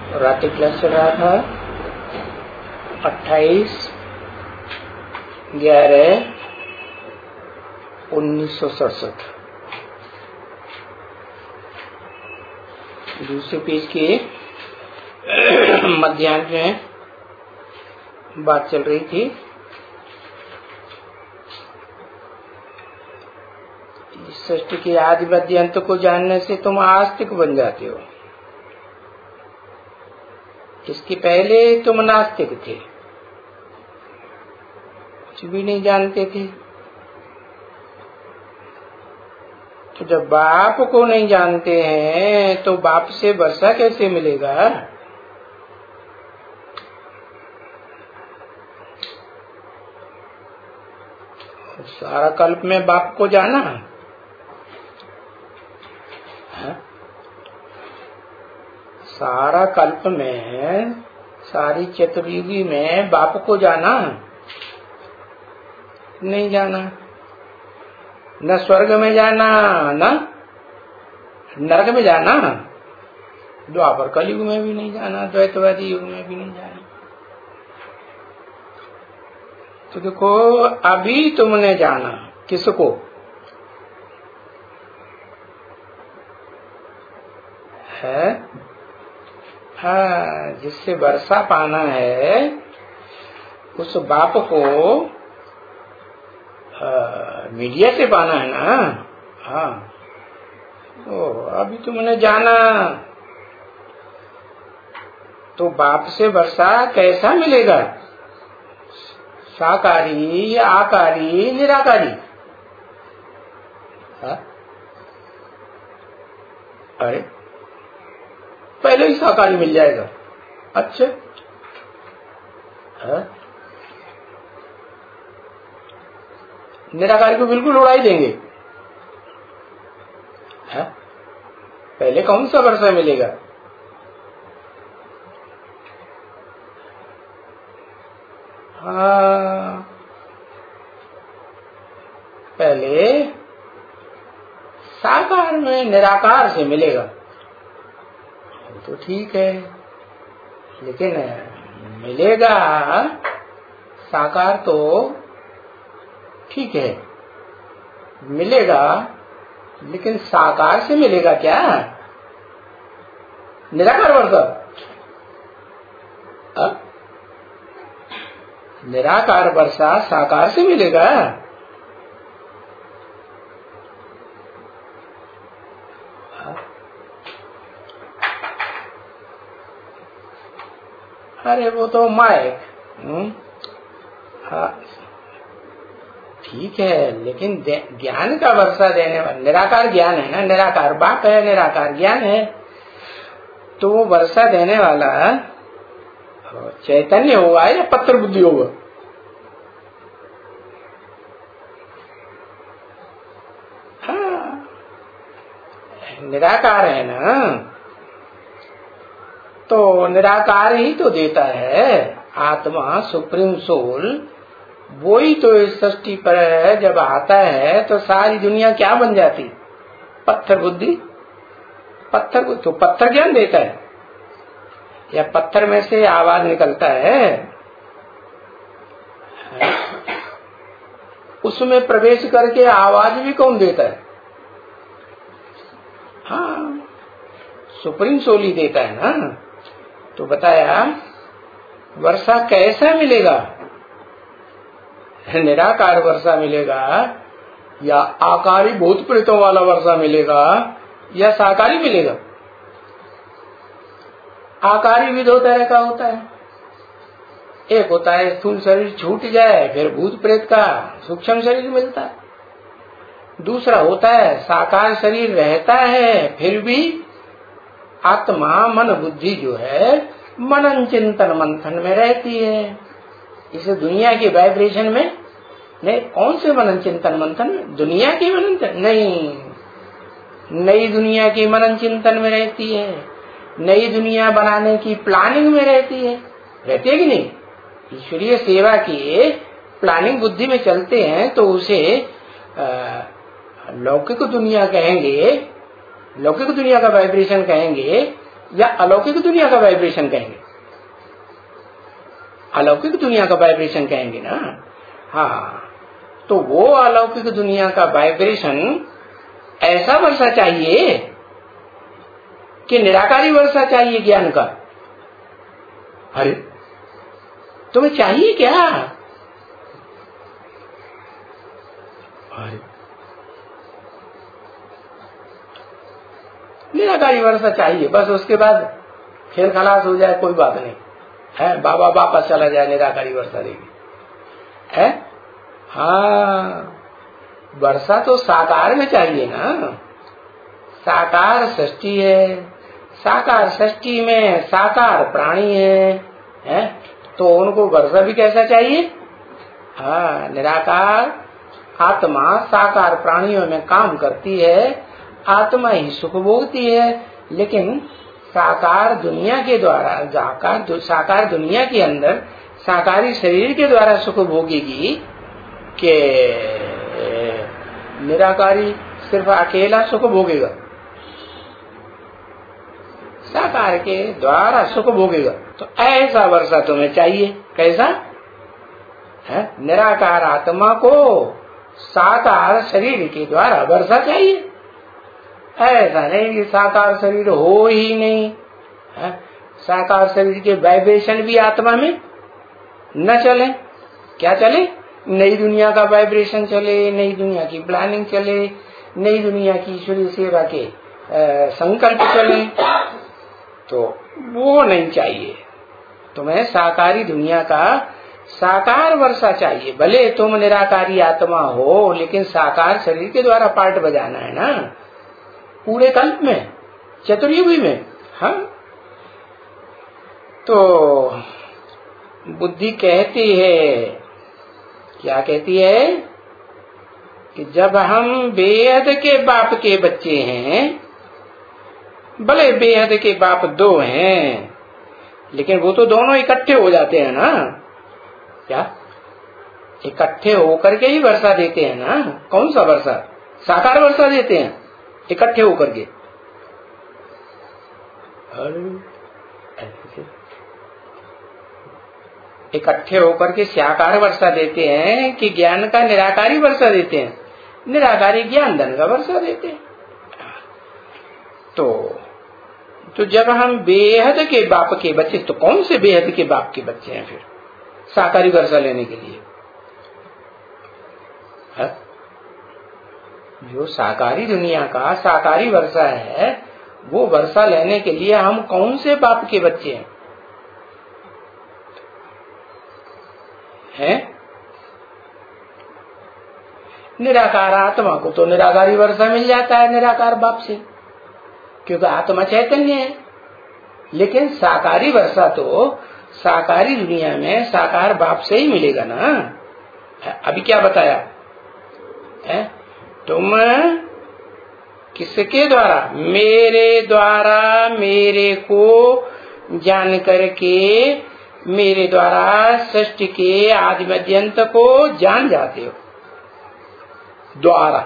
रात्रि क्लास चल रहा था 28/11/1967। दूसरे पेज के मध्यांश में बात चल रही थी। सृष्टि के आदि मध्य अंत को जानने से तुम आस्तिक बन जाते हो। इसके पहले तुम नास्तिक थे, कुछ भी नहीं जानते थे। तो जब बाप को नहीं जानते हैं तो बाप से वर्षा कैसे मिलेगा? सारा कल्प में बाप को जाना है? सारा कल्प में, सारी चतुर्युगी में बाप को जाना नहीं जाना। न स्वर्ग में जाना, न नरक में जाना, द्वापर कलयुग में भी नहीं जाना, द्वैतवादी युग में भी नहीं जाना। तो देखो, अभी तुमने जाना किसको? है हाँ, जिससे वर्षा पाना है उस बाप को मीडिया से पाना है ना। हाँ, तो अभी तुमने जाना तो बाप से वर्षा कैसा मिलेगा? साकारी या आकारी, निराकारी? हाँ? अरे पहले ही साकारी मिल जाएगा। अच्छा, निराकारी को बिल्कुल उड़ा ही देंगे। पहले कौन सा वर्षा मिलेगा? हाँ, पहले साकार में निराकार से मिलेगा तो ठीक है, लेकिन मिलेगा साकार तो ठीक है, मिलेगा, लेकिन साकार से मिलेगा क्या? निराकार वर्षा? निराकार वर्षा साकार से मिलेगा? अरे वो तो माइक, हाँ ठीक है, लेकिन ज्ञान का वर्षा देने वाला निराकार ज्ञान है ना, निराकार बाप है, निराकार ज्ञान है, तो वो वर्षा देने वाला चैतन्य होगा या पत्थर बुद्धि होगा? हाँ, निराकार है ना, तो निराकार ही तो देता है। आत्मा सुप्रीम सोल वो ही तो इस सृष्टि पर है। जब आता है तो सारी दुनिया क्या बन जाती? पत्थर बुद्धि। पत्थर को तो पत्थर ज्ञान देता है या पत्थर में से आवाज निकलता है? उसमें प्रवेश करके आवाज भी कौन देता है? हाँ, सुप्रीम सोल ही देता है ना। तो बताया वर्षा कैसा मिलेगा? निराकार वर्षा मिलेगा या आकारी भूत प्रेतों वाला वर्षा मिलेगा या साकारी मिलेगा? आकारी भी दो तरह का होता है। एक होता है स्थूल शरीर छूट जाए फिर भूत प्रेत का सूक्ष्म शरीर मिलता है। दूसरा होता है साकार शरीर रहता है फिर भी आत्मा मन बुद्धि जो है मनन चिंतन मंथन में रहती है। इसे दुनिया की वाइब्रेशन में नहीं। कौन से मनन चिंतन मंथन में? दुनिया की मनन नहीं, नई दुनिया की मनन चिंतन में रहती है, नई दुनिया बनाने की प्लानिंग में रहती है। रहती है कि नहीं? ईश्वरीय सेवा की प्लानिंग बुद्धि में चलते हैं तो उसे लौकिक दुनिया कहेंगे, लौकिक दुनिया का वाइब्रेशन कहेंगे या अलौकिक दुनिया का वाइब्रेशन कहेंगे? अलौकिक दुनिया का वाइब्रेशन कहेंगे ना। हाँ, तो वो अलौकिक दुनिया का वाइब्रेशन ऐसा वर्षा चाहिए कि निराकारी वर्षा चाहिए ज्ञान का। अरे तुम्हें चाहिए क्या? अरे निराकारी वर्षा चाहिए, बस उसके बाद खेल खलास हो जाए, कोई बात नहीं है। बाबा वापस चला जाए, निराकारी वर्षा देगी है। हाँ, वर्षा तो साकार में चाहिए ना। साकार सृष्टि है, साकार सृष्टि में साकार प्राणी है, तो उनको वर्षा भी कैसा चाहिए? हाँ, निराकार आत्मा साकार प्राणियों में काम करती है, आत्मा ही सुख भोगती है, लेकिन साकार दुनिया के द्वारा, साकार दुनिया के अंदर साकारी शरीर के द्वारा सुख भोगेगी कि निराकारी सिर्फ अकेला सुख भोगेगा? साकार के द्वारा सुख भोगेगा। तो ऐसा वर्षा तुम्हें चाहिए। कैसा है? निराकार आत्मा को साकार शरीर के द्वारा वर्षा चाहिए। ऐसा नहीं कि साकार शरीर हो ही नहीं है? साकार शरीर के वाइब्रेशन भी आत्मा में न चले। क्या चले? नई दुनिया का वाइब्रेशन चले, नई दुनिया की प्लानिंग चले, नई दुनिया की ईश्वरीय सेवा के संकल्प चले, तो वो नहीं चाहिए। तुम्हें साकारी दुनिया का साकार वर्षा चाहिए। भले तुम निराकारी आत्मा हो, लेकिन साकार शरीर के द्वारा पार्ट बजाना है ना, पूरे कल्प में, चतुर्युगी में। हाँ, तो बुद्धि कहती है, क्या कहती है? कि जब हम बेहद के बाप के बच्चे हैं, भले बेहद के बाप दो हैं, लेकिन वो तो दोनों इकट्ठे हो जाते हैं ना। क्या? इकट्ठे होकर के ही वर्षा देते हैं ना। कौन सा वर्षा? साकार वर्षा देते हैं इकट्ठे होकर के। इकट्ठे होकर के साकार वर्षा देते हैं कि ज्ञान का निराकारी वर्षा देते हैं? निराकारी ज्ञान धन का वर्षा देते हैं। तो जब हम बेहद के बाप के बच्चे, तो कौन से बेहद के बाप के बच्चे हैं फिर साकारी वर्षा लेने के लिए? है? जो साकारी दुनिया का साकारी वर्षा है, वो वर्षा लेने के लिए हम कौन से बाप के बच्चे हैं? निराकार आत्मा को तो निराकारी वर्षा मिल जाता है निराकार बाप से, क्योंकि आत्मा चैतन्य है। लेकिन साकारी वर्षा तो साकारी दुनिया में साकार बाप से ही मिलेगा ना। अभी क्या बताया है? तुम किसके द्वारा? मेरे द्वारा मेरे को जान करके मेरे द्वारा सृष्टि के आदि मध्यंत को जान जाते हो। द्वारा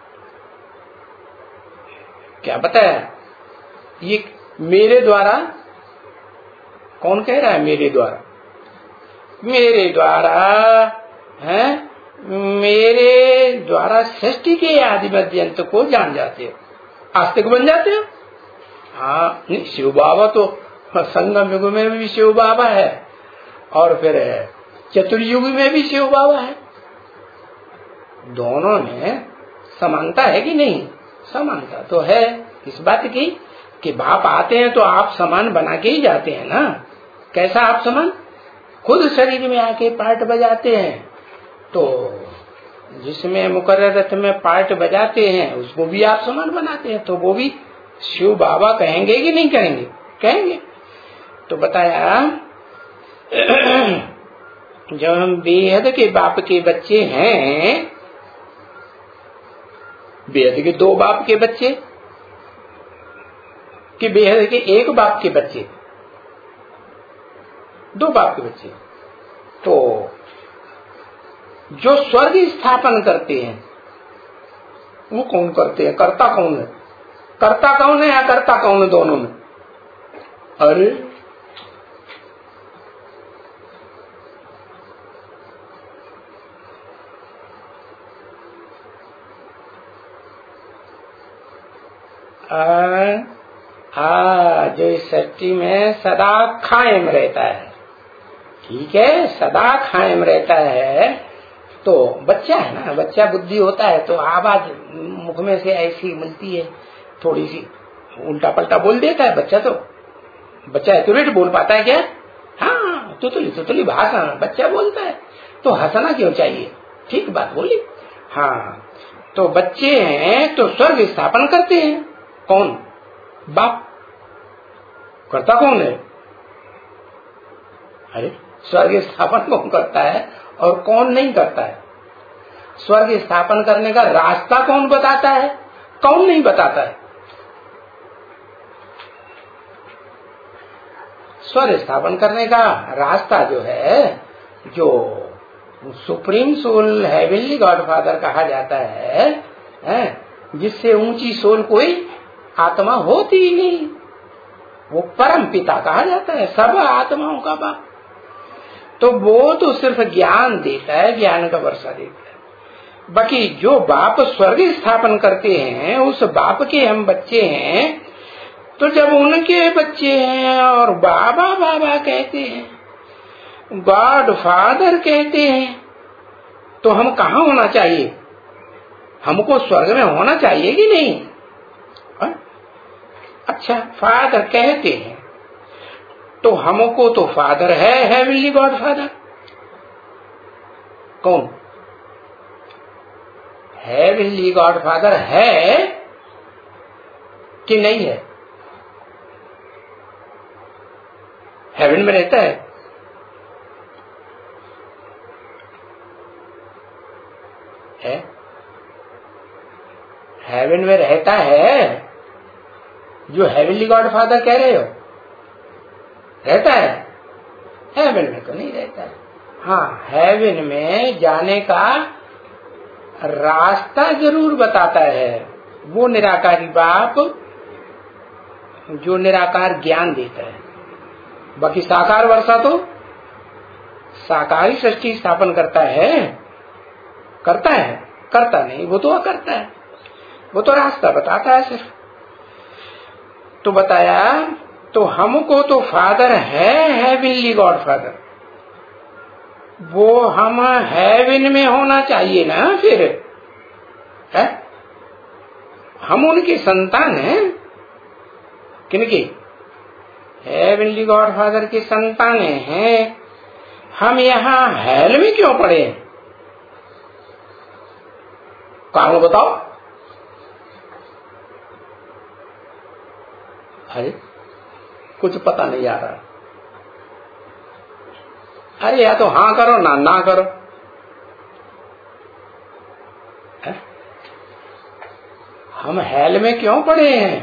क्या बताया? ये मेरे द्वारा कौन कह रहा है? मेरे द्वारा, मेरे द्वारा है, मेरे द्वारा सृष्टि के आदि मध्यंत को जान जाते हो, आस्तिक बन जाते हो। हाँ, नहीं, शिव बाबा तो संगम युग में भी शिव बाबा है और फिर चतुर्युग में भी शिव बाबा है। दोनों में समानता है कि नहीं? समानता तो है। इस बात की कि बाप आते हैं तो आप समान बना के ही जाते हैं ना। कैसा आप समान? खुद शरीर में आके पार्ट बजाते हैं, तो जिसमें मुकर्रर रथ में पार्ट बजाते हैं उसको भी आप समान बनाते हैं, तो वो भी शिव बाबा कहेंगे कि नहीं कहेंगे? कहेंगे। तो बताया जब हम बेहद के बाप के बच्चे हैं, बेहद के दो बाप के बच्चे कि बेहद के एक बाप के बच्चे? दो बाप के बच्चे। तो जो स्वर्ग स्थापन करते हैं वो कौन करते हैं? कर्ता कौन है? कर्ता कौन है या कर्ता कौन है? दोनों में अरे जो इस सृष्टि में सदा कायम रहता है, ठीक है, सदा कायम रहता है। तो बच्चा है ना, बच्चा बुद्धि होता है तो आवाज मुख में से ऐसी मिलती है, थोड़ी सी उल्टा पलटा बोल देता है बच्चा। तो बच्चा एक्यूरेट बोल पाता है क्या? हाँ, तुतली भाषा बच्चा बोलता है, तो हंसना क्यों चाहिए? ठीक बात बोली। हाँ, तो बच्चे हैं तो स्वर्ग स्थापन करते हैं। कौन? बाप। करता कौन है? अरे स्वर्ग स्थापन कौन करता है और कौन नहीं करता है? स्वर्ग स्थापन करने का रास्ता कौन बताता है, कौन नहीं बताता है? स्वर्ग स्थापन करने का रास्ता जो है, जो सुप्रीम सोल हेवनली गॉडफादर कहा जाता है, जिससे ऊंची सोल कोई आत्मा होती ही नहीं, वो परम पिता कहा जाता है, सब आत्माओं का बाप। तो वो तो सिर्फ ज्ञान देता है, ज्ञान का वर्षा देता है। बाकी जो बाप स्वर्ग स्थापन करते हैं, उस बाप के हम बच्चे हैं। तो जब उनके बच्चे हैं और बाबा बाबा कहते हैं, गॉड फादर कहते हैं, तो हम कहाँ होना चाहिए? हमको स्वर्ग में होना चाहिए कि नहीं? हा? अच्छा, फादर कहते हैं तो हमको तो फादर है हेवनली गॉड फादर। कौन? हेवनली गॉड फादर है कि नहीं है? हेवन में रहता है, हेवन में रहता है। जो हेवनली गॉड फादर कह रहे हो, रहता है? हेवन में तो नहीं रहता है। हाँ, हेवन में जाने का रास्ता जरूर बताता है वो निराकारी बाप, जो निराकार ज्ञान देता है। बाकी साकार वर्षा तो साकारी सृष्टि स्थापन करता है, करता है? करता नहीं, वो तो करता है, वो तो रास्ता बताता है सिर्फ। तो बताया, तो हमको तो फादर है हेवनली गॉड फादर, वो हम हेवन में होना चाहिए ना फिर, है? हम उनके संतान हैं। किनकी? हेवनली गॉड फादर के संतान हैं। हम यहाँ हेल में क्यों पड़े? कारण बताओ। अरे कुछ पता नहीं आ रहा। अरे या तो हाँ करो ना ना करो। है? हम हेल में क्यों पड़े हैं?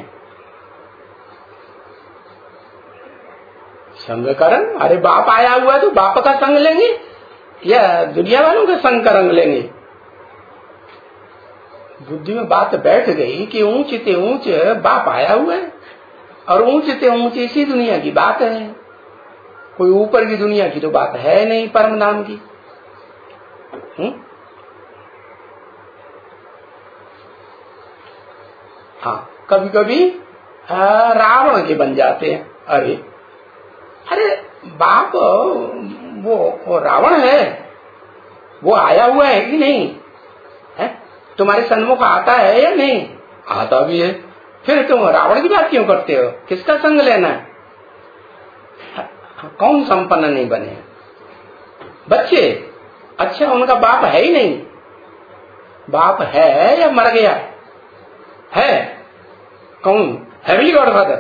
संग करन। अरे बाप आया हुआ है तो बाप का संग लेंगे या दुनिया वालों का संग का रंग लेंगे? बुद्धि में बात बैठ गई कि ऊंच ते ऊंच बाप आया हुआ है और ऊंच ते ऊंच इसी दुनिया की बात है, कोई ऊपर की दुनिया की तो बात है नहीं, परम नाम की। हाँ, कभी कभी रावण के बन जाते हैं। अरे अरे बाप वो रावण है, वो आया हुआ है कि नहीं है? तुम्हारे सन्मुख आता है या नहीं? आता भी है, फिर तुम रावण की बात क्यों करते हो? किसका संग लेना है? कौन संपन्न नहीं बने? बच्चे। अच्छा, उनका बाप है ही नहीं। बाप है या मर गया है? कौन? Heavenly God father.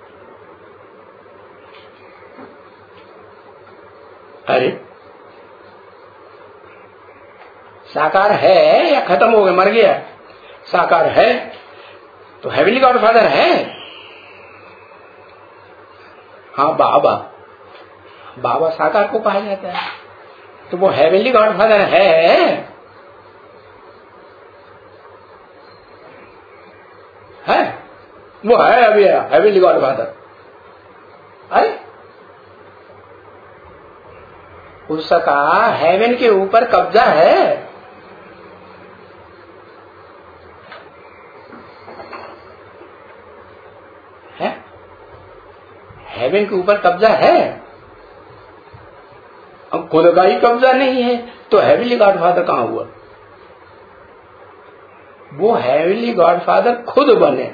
अरे साकार है या खत्म हो गया, मर गया? साकार है तो हेवनली गॉड फादर है। हाँ, बाबा बाबा साकार को कहा जाता है, तो वो हेवनली गॉड फादर है वो है अभी हेवनली गॉड फादर। अरे उसका हेवन के ऊपर कब्जा है। हेवन के ऊपर कब्जा है। अब खुद का ही कब्जा नहीं है तो हेवनली गॉडफादर कहाँ हुआ? वो हेवनली गॉडफादर खुद बने,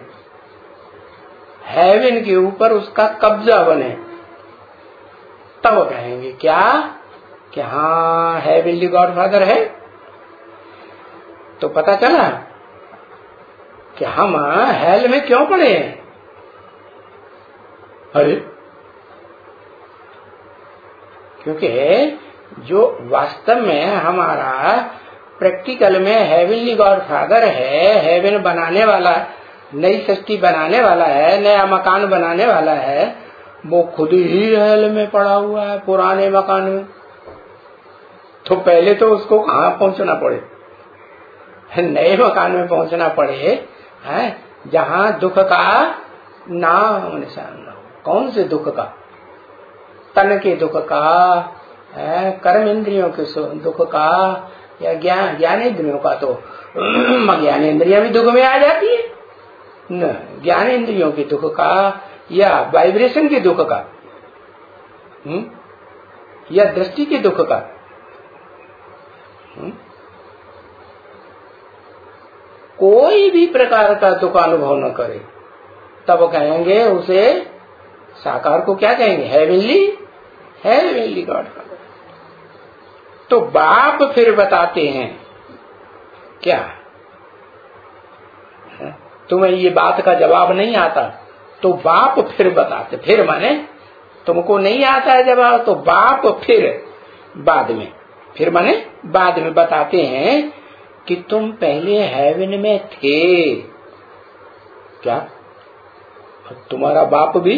हेवन के ऊपर उसका कब्जा बने, तब कहेंगे क्या कि हाँ हेवनली गॉडफादर है। तो पता चला कि हम हेल में क्यों पड़े हैं। अरे क्योंकि जो वास्तव में हमारा प्रैक्टिकल में हेवनली गॉडफादर है, हेवन बनाने वाला, नई सृष्टि बनाने वाला है, नया मकान बनाने वाला है, वो खुद ही हेल में पड़ा हुआ है पुराने मकान में। तो पहले तो उसको कहाँ पहुंचना पड़े? नए मकान में पहुंचना पड़े है, जहाँ दुख का नाम निशान न हो। कौन से दुख का? तन के दुख का, कर्म इंद्रियों के दुख का, या ज्ञान इंद्रियों का। तो ज्ञान इंद्रियां भी दुख में आ जाती है न, ज्ञान इंद्रियों के दुख का या वाइब्रेशन के दुख का, या दृष्टि के दुख का। कोई भी प्रकार का दुख अनुभव न करे तब कहेंगे उसे, साकार को क्या कहेंगे? Heavenly godfather. तो बाप फिर बताते हैं क्या? तुम्हें ये बात का जवाब नहीं आता तो बाप फिर बताते, फिर माने तुमको नहीं आता है जवाब तो बाप फिर बाद में, फिर माने बाद में बताते हैं कि तुम पहले हेवन में थे क्या? तुम्हारा बाप भी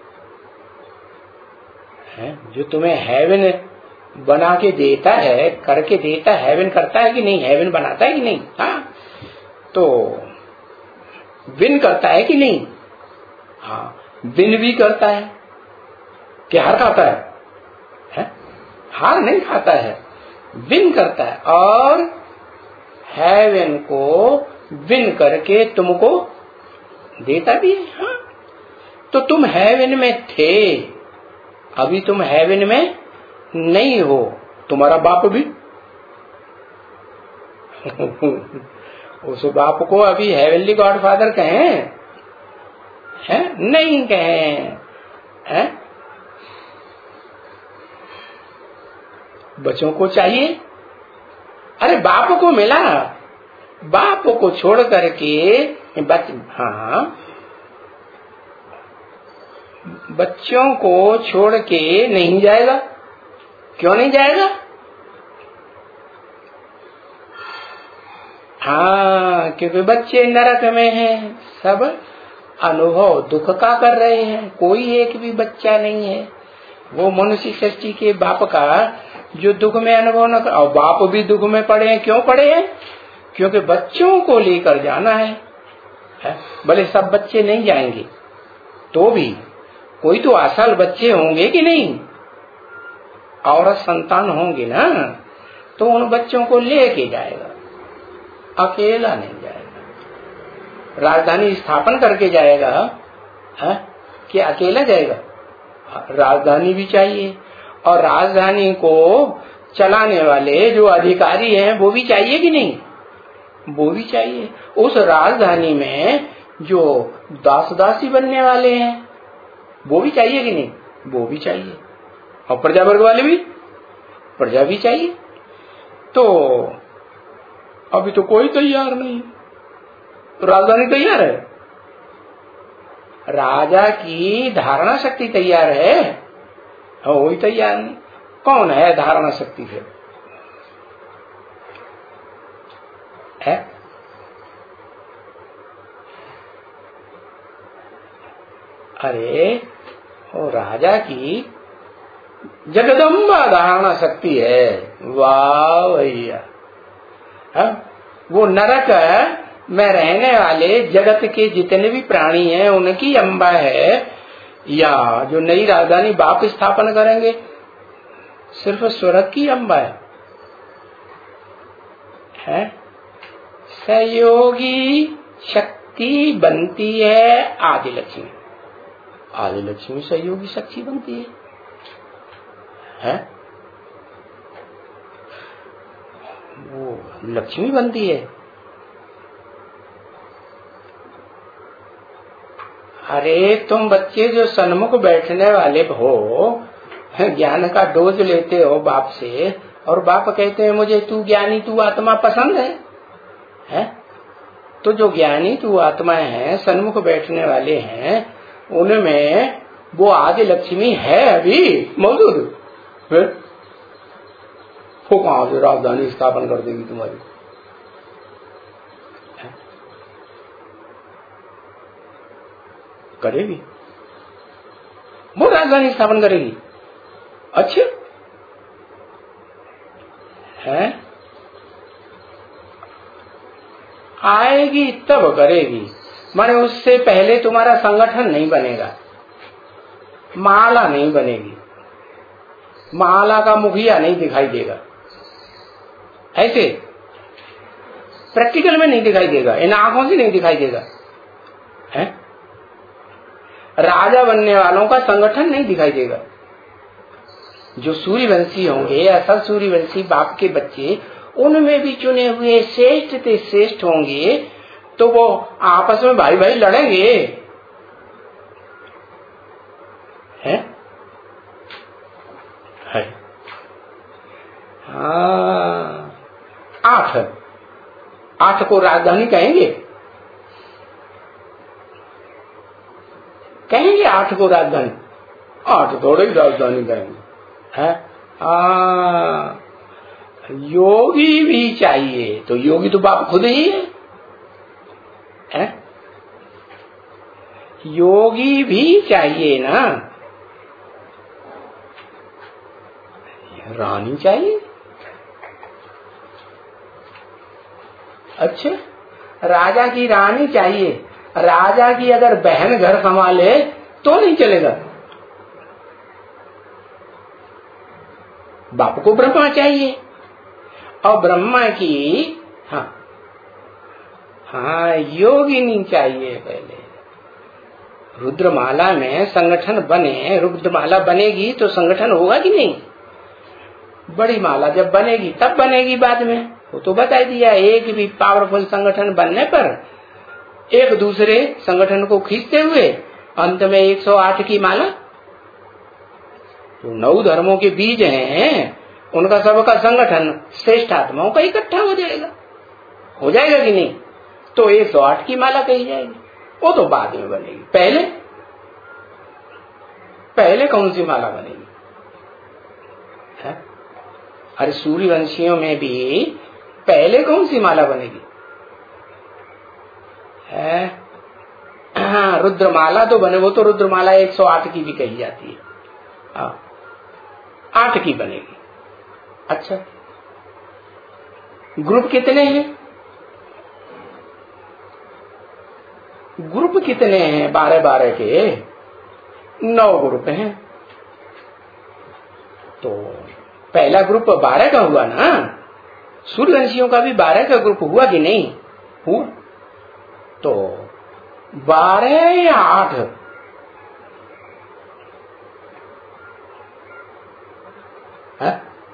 है जो तुम्हें हेवन बना के देता है, करके देता है। हेवन करता है कि नहीं? हेवन बनाता है कि नहीं? हाँ, तो विन करता है कि नहीं? हाँ, विन भी करता है कि हार खाता है? हार नहीं खाता है, विन करता है। और हेवन को विन करके तुमको देता भी है। हाँ, तो तुम हेवन में थे, अभी तुम हेवन में नहीं हो। तुम्हारा बाप भी उस बाप को अभी हेवनली गॉडफादर कहें है? नहीं कहें है? बच्चों को चाहिए, अरे बाप को मिला, बाप को छोड़ करके हाँ, बच्चों को छोड़ के नहीं जाएगा। क्यों नहीं जाएगा? हाँ, क्योंकि बच्चे नरक में हैं, सब अनुभव दुख का कर रहे हैं। कोई एक भी बच्चा नहीं है वो मनुष्य सृष्टि के बाप का जो दुख में अनुभव न कर। और बाप भी दुख में पड़े हैं। क्यों पड़े हैं? क्योंकि बच्चों को लेकर जाना है। भले सब बच्चे नहीं जाएंगे तो भी कोई तो असल बच्चे होंगे कि नहीं, औरत संतान होंगे ना, तो उन बच्चों को लेके जाएगा, अकेला नहीं जाएगा। राजधानी स्थापन करके जाएगा है कि अकेला जाएगा? राजधानी भी चाहिए, और राजधानी को चलाने वाले जो अधिकारी हैं वो भी चाहिए कि नहीं? वो भी चाहिए। उस राजधानी में जो दास दासी बनने वाले हैं वो भी चाहिए कि नहीं? वो भी चाहिए। और प्रजा वर्ग वाले भी, प्रजा भी चाहिए। तो अभी तो कोई तैयार नहीं। राजधानी तैयार है, राजा की धारणा शक्ति तैयार है, वही तैयार नहीं। कौन है धारणा शक्ति? फिर है अरे वो राजा की जगदम्बा धारणा शक्ति है। वाह भैया, वो नरक में रहने वाले जगत के जितने भी प्राणी हैं उनकी अम्बा है। या जो नई राजधानी बाप स्थापन करेंगे सिर्फ स्वर्ग की अंबा है? सहयोगी शक्ति बनती है आदि लक्ष्मी। आदि लक्ष्मी सहयोगी शक्ति बनती है? वो लक्ष्मी बनती है। अरे तुम बच्चे जो सन्मुख बैठने वाले हो, ज्ञान का डोज लेते हो बाप से, और बाप कहते हैं मुझे तू ज्ञानी तू आत्मा पसंद है? तो जो ज्ञानी तू आत्मा है, सन्मुख बैठने वाले हैं, उनमें वो आदि लक्ष्मी है अभी मौजूद है? वो कहां से राजधानी स्थापन कर देगी तुम्हारी? करेगी? वो राजधानी स्थापन करेगी? अच्छा है, आएगी तब करेगी। माने उससे पहले तुम्हारा संगठन नहीं बनेगा, माला नहीं बनेगी, माला का मुखिया नहीं दिखाई देगा। ऐसे प्रैक्टिकल में नहीं दिखाई देगा, इन आंखों से नहीं दिखाई देगा है? राजा बनने वालों का संगठन नहीं दिखाई देगा। जो सूर्यवंशी होंगे, असल सूर्यवंशी बाप के बच्चे, उनमें भी चुने हुए श्रेष्ठ ते श्रेष्ठ होंगे, तो वो आपस में भाई भाई लड़ेंगे है? है। हाँ, आठ को राजधानी कहेंगे? कहेंगे आठ को राजधानी? आठ थोड़े ही राजधानी कहेंगे है? योगी भी चाहिए, तो योगी तो बाप खुद ही है? योगी भी चाहिए ना, रानी चाहिए। अच्छा, राजा की रानी चाहिए। राजा की अगर बहन घर संभाले तो नहीं चलेगा। बाप को ब्रह्मा चाहिए, और ब्रह्मा की हाँ योगिनी चाहिए। पहले रुद्रमाला में संगठन बने, रुद्रमाला बनेगी तो संगठन होगा कि नहीं? बड़ी माला जब बनेगी तब बनेगी बाद में। वो तो बता दिया, एक भी पावरफुल संगठन बनने पर एक दूसरे संगठन को खींचते हुए अंत में 108 की माला, तो 9 धर्मों के बीज हैं, उनका सबका संगठन श्रेष्ठ आत्माओं का इकट्ठा हो जाएगा। हो जाएगा कि नहीं? तो 108 की माला कही जाएगी। वो तो बाद में बनेगी। पहले कौन सी माला बनेगी है? अरे सूर्यवंशियों में भी पहले कौन सी माला बनेगी है? हाँ, रुद्रमाला तो बने, वो तो रुद्रमाला 108 की भी कही जाती है। 8 की बनेगी। अच्छा, ग्रुप कितने हैं? ग्रुप कितने हैं? 12 के 9 ग्रुप हैं। तो पहला ग्रुप 12 का हुआ ना, सूर्यवंशियों का भी 12 का ग्रुप हुआ कि नहीं हुआ? तो 12 या 8? है?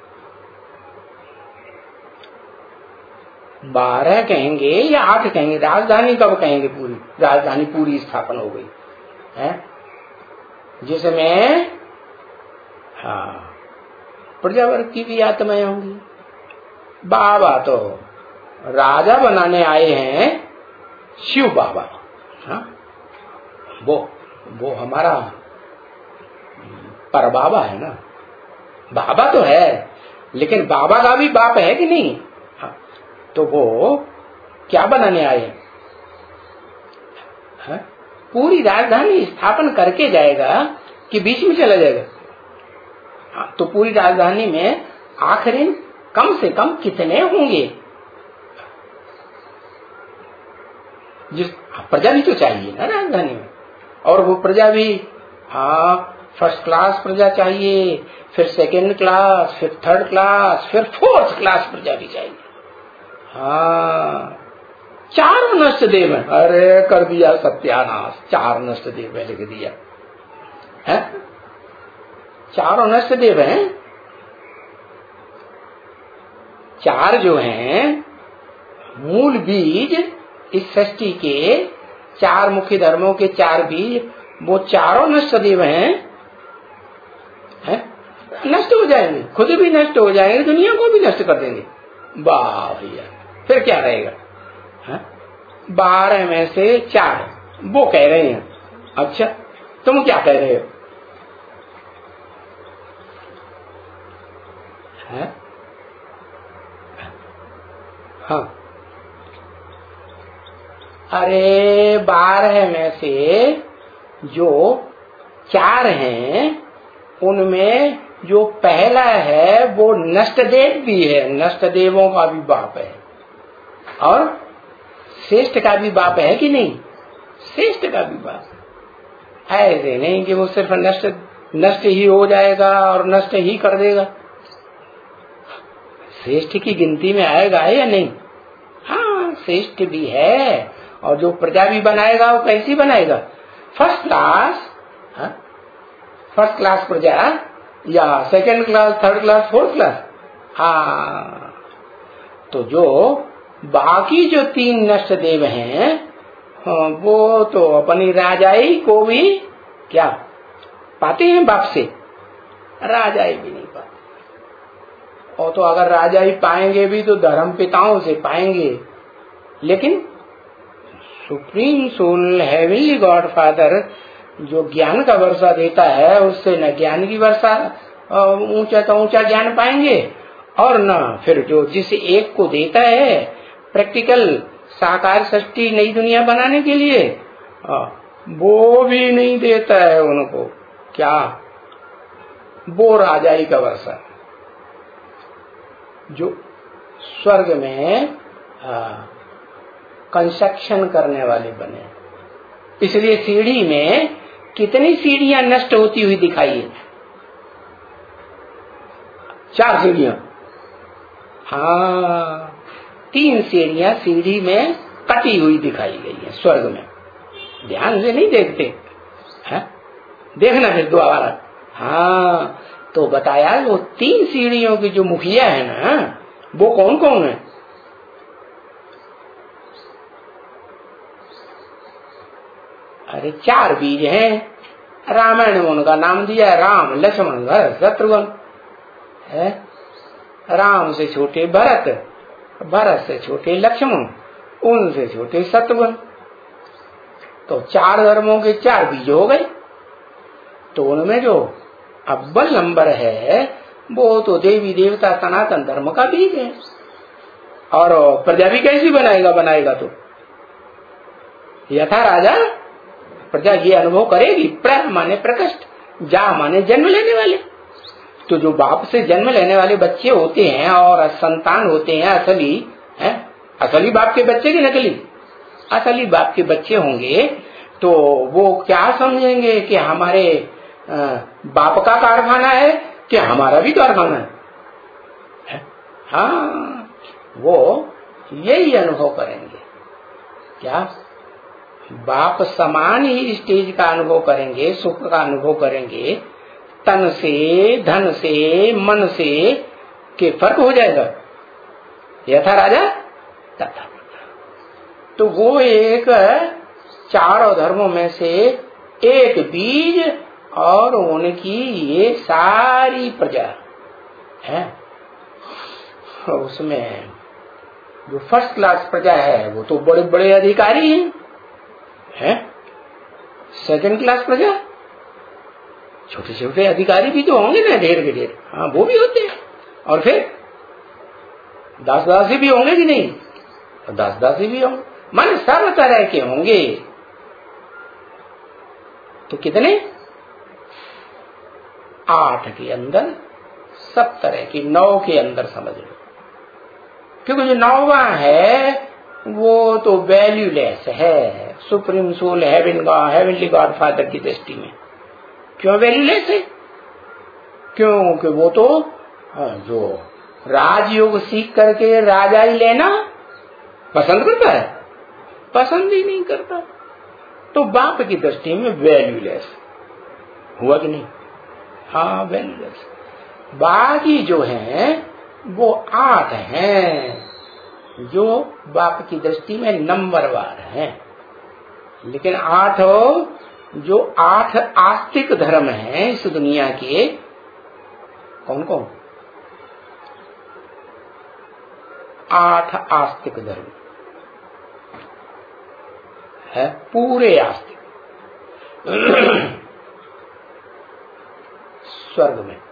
12 कहेंगे या 8 कहेंगे? राजधानी कब कहेंगे? पूरी राजधानी पूरी स्थापन हो गई है, जिसमें प्रजावर्ग की भी आत्माएं होंगी। बाबा तो राजा बनाने आए हैं, शिव बाबा। हाँ, वो हमारा पर बाबा है ना। बाबा तो है, लेकिन बाबा का भी बाप है कि नहीं? हाँ, तो वो क्या बनाने आए हैं? पूरी राजधानी स्थापन करके जाएगा कि बीच में चला जाएगा? हाँ, तो पूरी राजधानी में आखिरी कम से कम कितने होंगे? जिस प्रजा भी तो चाहिए ना राजधानी में, और वो प्रजा भी हाँ, फर्स्ट क्लास प्रजा चाहिए, फिर सेकेंड क्लास, फिर थर्ड क्लास, फिर फोर्थ क्लास प्रजा भी चाहिए। हाँ, 4 नष्ट देव है। अरे कर दिया सत्यानाश, 4 नष्ट देव है लिख दिया है। 4 नष्ट देव हैं। 4 जो हैं मूल बीज इस सृष्टि के, 4 मुख्य धर्मों के 4 बीज, वो चारों नष्ट देव हैं। नष्ट हो जाएंगे, खुद भी नष्ट हो जाएंगे, दुनिया को भी नष्ट कर देंगे। वाह भैया, फिर क्या रहेगा? 12 में से 4 वो कह रहे हैं। अच्छा, तुम क्या कह रहे हो? हाँ, अरे 12 में से जो 4 हैं उनमें जो पहला है वो नष्ट देव भी है, नष्ट देवों का भी बाप है, और श्रेष्ठ का भी बाप है कि नहीं? श्रेष्ठ का भी बाप। ऐसे नहीं कि वो सिर्फ नष्ट ही हो जाएगा और नष्ट ही कर देगा। श्रेष्ठ की गिनती में आएगा या नहीं? हाँ, श्रेष्ठ भी है, और जो प्रजा भी बनाएगा वो कैसी बनाएगा? फर्स्ट क्लास, फर्स्ट क्लास प्रजा, या second class, third class, fourth class. हाँ, तो जो बाकी जो 3 नष्ट देव हैं, वो तो अपनी राजाई को भी क्या पाते हैं बाप से? राजाई भी नहीं पाते। और तो अगर राजाई पाएंगे भी तो धर्म पिताओं से पाएंगे, लेकिन supreme soul heavenly God father जो ज्ञान का वर्षा देता है, उससे न ज्ञान की वर्षा ऊंचा तो ऊंचा ज्ञान पाएंगे, और न फिर जो जिस एक को देता है प्रैक्टिकल साकार सृष्टि नई दुनिया बनाने के लिए, वो भी नहीं देता है उनको। क्या? वो राजाई का वर्षा जो स्वर्ग में कंस्ट्रक्शन करने वाले बने। इसलिए सीढ़ी में कितनी सीढ़ियां नष्ट होती हुई दिखाई है? 4 सीढ़ियां। हाँ, 3 सीढ़ियां सीढ़ी में कटी हुई दिखाई गई है स्वर्ग में। ध्यान से नहीं देखते हैं? देखना फिर दोबारा। हाँ, तो बताया वो 3 सीढ़ियों की जो मुखिया है ना, वो कौन कौन है? अरे 4 बीज हैं। रामायण में उनका नाम दिया है, राम, लक्ष्मण, भरत, शत्रुघ्न है। राम से छोटे भरत, भरत से छोटे लक्ष्मण, उनसे छोटे शत्रुघ्न। तो 4 धर्मों के 4 बीज हो गए। तो उनमें जो अव्वल नंबर है वो तो देवी देवता सनातन धर्म का बीज है। और प्रजा भी कैसी बनाएगा तो यथा राजा प्रजा ये अनुभव करेगी। प्र माने प्रकृष्ट, जा माने जन्म लेने वाले। तो जो बाप से जन्म लेने वाले बच्चे होते हैं और संतान होते हैं असली, असली बाप के बच्चे की नकली, असली बाप के बच्चे होंगे, तो वो क्या समझेंगे कि हमारे बाप का कारखाना है कि हमारा भी कारखाना है? हाँ, वो यही अनुभव करेंगे। क्या? बाप समान ही स्टेज का अनुभव करेंगे, सुख का अनुभव करेंगे। तन से, धन से, मन से के फर्क हो जाएगा। यथा राजा तथा। तो वो एक 4 धर्मों में से एक बीज, और उनकी ये सारी प्रजा है। उसमें जो फर्स्ट क्लास प्रजा है वो तो बड़े बड़े अधिकारी हैं। सेकंड क्लास प्रजा छोटे छोटे अधिकारी भी तो होंगे ना, ढेर के ढेर। हाँ, वो भी होते हैं। और फिर दास दासी भी होंगे कि नहीं? दास दासी भी होंगे, माने सब तरह के होंगे। तो कितने? 8 के अंदर सब तरह की, 9 के अंदर समझ लो। क्योंकि जो 9वां है वो तो वैल्यूलेस है supreme soul heavenly God father की दृष्टि में। क्यों वैल्यूलेस है? क्योंकि वो तो जो राजयोग सीख करके राजा ही लेना पसंद करता है, पसंद ही नहीं करता। तो बाप की दृष्टि में वैल्यूलेस हुआ कि नहीं? हाँ, वैल्यूलेस। बाकी जो है वो 8 हैं जो बाप की दृष्टि में नंबरवार हैं। लेकिन 8 जो 8 आस्तिक धर्म हैं इस दुनिया के, कौन कौन? 8 आस्तिक धर्म है, पूरे आस्तिक स्वर्ग में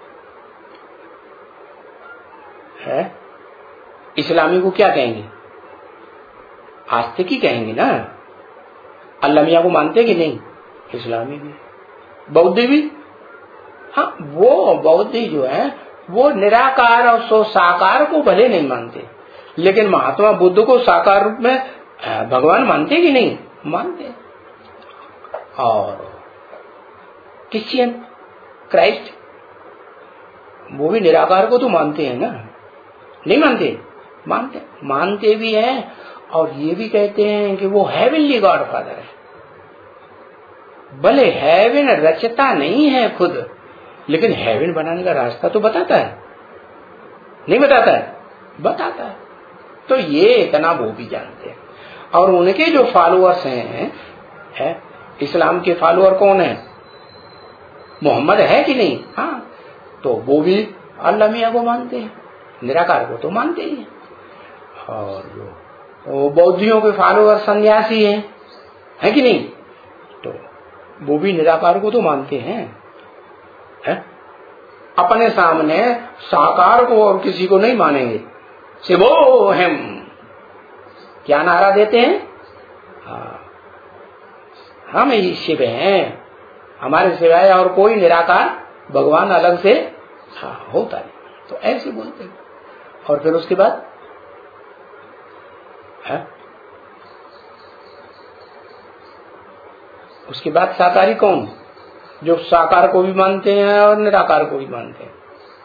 है। इस्लामी को क्या कहेंगे? आस्तिक ही कहेंगे ना। अल्लाह मियां को मानते कि नहीं? इस्लामी भी, बौद्ध भी। हाँ, वो बौद्धी जो है वो निराकार और सो साकार को भले नहीं मानते, लेकिन महात्मा बुद्ध को साकार रूप में भगवान मानते कि नहीं? मानते। और क्रिश्चियन क्राइस्ट वो भी निराकार को तो मानते हैं ना, नहीं मानते? मानते, मानते भी हैं। और ये भी कहते हैं कि वो हेवनली गॉड फादर है। भले हेवन रचता नहीं है खुद, लेकिन हेवन बनाने का रास्ता तो बताता है, नहीं बताता है? बताता है। तो ये इतना वो भी जानते हैं। और उनके जो फॉलोअर्स हैं, इस्लाम के फॉलोअर कौन है? मोहम्मद है कि नहीं? हाँ, तो वो भी अल्लाह मियां को मानते हैं, निराकार को तो मानते ही हैं। और जो बौद्धियों के फॉलोअर सन्यासी है कि नहीं? तो वो भी निराकार को तो मानते हैं, है? अपने सामने साकार को और किसी को नहीं मानेंगे। शिवो हम क्या नारा देते हैं? हाँ, हम ही शिव हैं, हमारे सिवाय और कोई निराकार भगवान अलग से होता नहीं। तो ऐसे बोलते हैं। और फिर उसके बाद है? उसके बाद साकारी कौन? जो साकार को भी मानते हैं और निराकार को भी मानते हैं।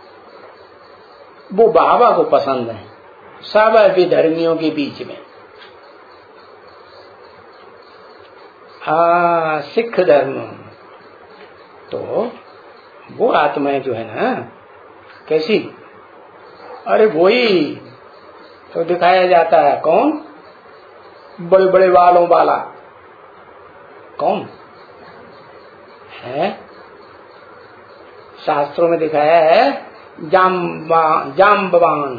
वो बाबा को पसंद है सब विधर्मियों के बीच में। सिख धर्म तो वो आत्माएं जो है ना, कैसी? अरे वही तो दिखाया जाता है। कौन? बड़े बड़े बालों वाला कौन है? शास्त्रों में दिखाया है जाम्बवान,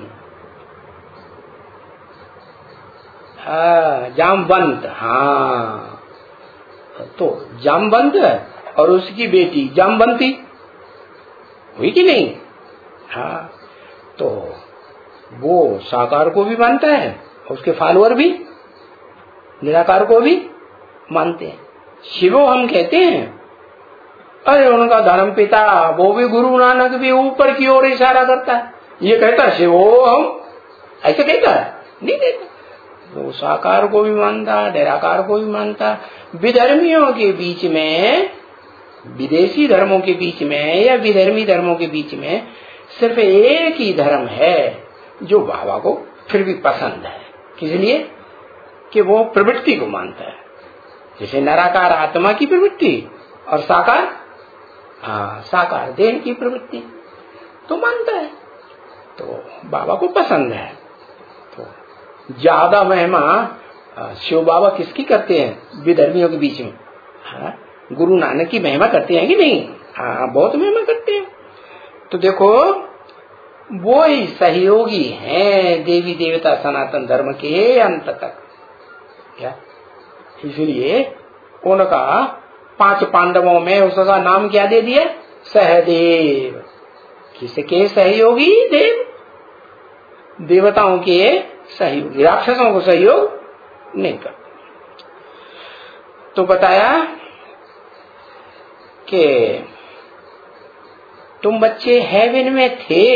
जामवंत। हाँ, तो जामवंत और उसकी बेटी जामवंती हुई कि नहीं? हाँ, तो वो साकार को भी मानता है, उसके फॉलोअर भी निराकार को भी मानते हैं। शिवो हम कहते हैं। अरे उनका धर्म पिता वो भी गुरु नानक भी ऊपर की ओर इशारा करता है, ये कहता है शिवो हम, ऐसे कहता है? नहीं कहता। वो साकार को भी मानता, निराकार को भी मानता। विधर्मियों के बीच में, विदेशी धर्मों के बीच में या विधर्मी धर्मों के बीच में सिर्फ एक ही धर्म है जो बाबा को फिर भी पसंद है। किस लिए? कि वो प्रवृत्ति को मानता है, जैसे निराकार आत्मा की प्रवृत्ति और साकार साकार देह की प्रवृत्ति तो मानता है, तो बाबा को पसंद है। तो ज्यादा महिमा शिव बाबा किसकी करते हैं? विधर्मियों के बीच में। गुरु नानक की महिमा करते हैं कि नहीं? बहुत महिमा करते हैं। तो देखो वो ही सहयोगी हैं देवी देवता सनातन धर्म के अंत तक। क्या? इसलिए उनका 5 पांडवों में उसका नाम क्या दे दिया? सहदेव। किसके सहयोगी? देव, देवताओं के सहयोगी, राक्षसों को सहयोग नहीं करते। तो बताया कि तुम बच्चे हेवन में थे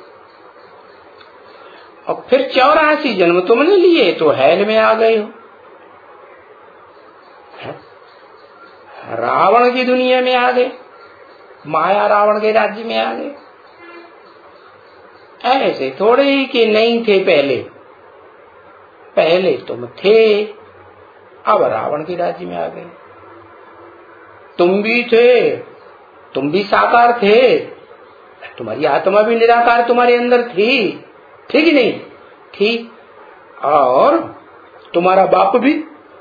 और फिर 84 जन्म तुमने लिए तो हेल में आ गए हो। रावण की दुनिया में आ गए, माया रावण के राज्य में आ गए। ऐसे थोड़े ही कि नहीं थे पहले, पहले तुम थे, अब रावण के राज्य में आ गए। तुम भी थे, तुम भी साकार थे, तुम्हारी आत्मा भी निराकार तुम्हारे अंदर थी कि नहीं थी, और तुम्हारा बाप भी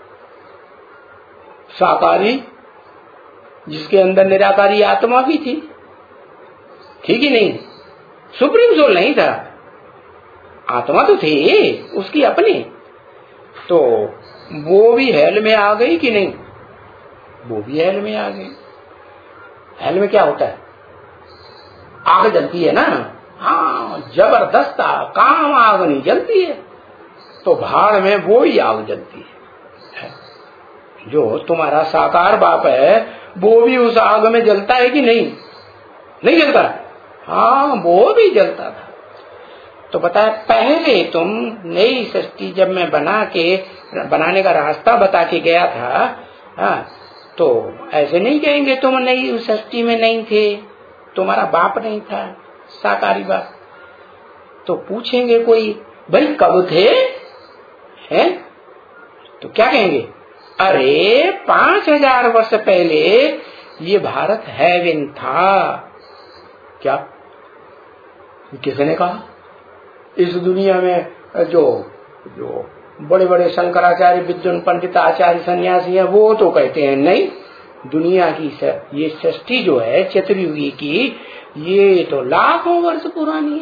साकारी, जिसके अंदर निराकारी आत्मा भी थी कि नहीं। सुप्रीम सोल नहीं था, आत्मा तो थी उसकी अपनी, तो वो भी हेल में आ गई कि नहीं, वो भी हेल में आ गई। हेल में क्या होता है, आग जलती है ना, हाँ जबरदस्त काम आग नहीं जलती है, तो भाड़ में वो ही आग जलती है। जो तुम्हारा साकार बाप है वो भी उस आग में जलता है कि नहीं, नहीं जलता, हाँ वो भी जलता था। तो बताया पहले तुम नई सृष्टि जब मैं बनाने का रास्ता बता के गया था, हाँ, तो ऐसे नहीं कहेंगे तुम नई सृष्टि में नहीं थे, तुम्हारा बाप नहीं था साकारी बाप। तो पूछेंगे कोई भाई कब थे, हैं? तो क्या कहेंगे, अरे 5000 वर्ष पहले ये भारत हेवन था। क्या किसने कहा? इस दुनिया में जो जो बड़े बड़े शंकराचार्य, विद्वान, पंडित, आचार्य, सन्यासी हैं, वो तो कहते हैं नहीं, दुनिया की ये सृष्टि जो है चतुर्युगी की, ये तो लाखों वर्ष पुरानी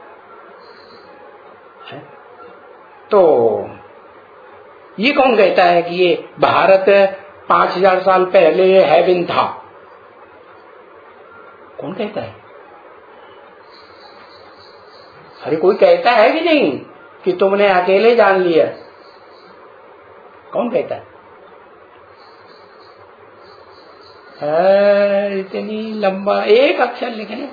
है। तो ये कौन कहता है कि ये भारत 5000 साल पहले हेवन था? कौन कहता है? अरे कोई कहता है कि नहीं कि तुमने अकेले जान लिया? कौन कहता है? इतनी लंबा एक अक्षर लिखने।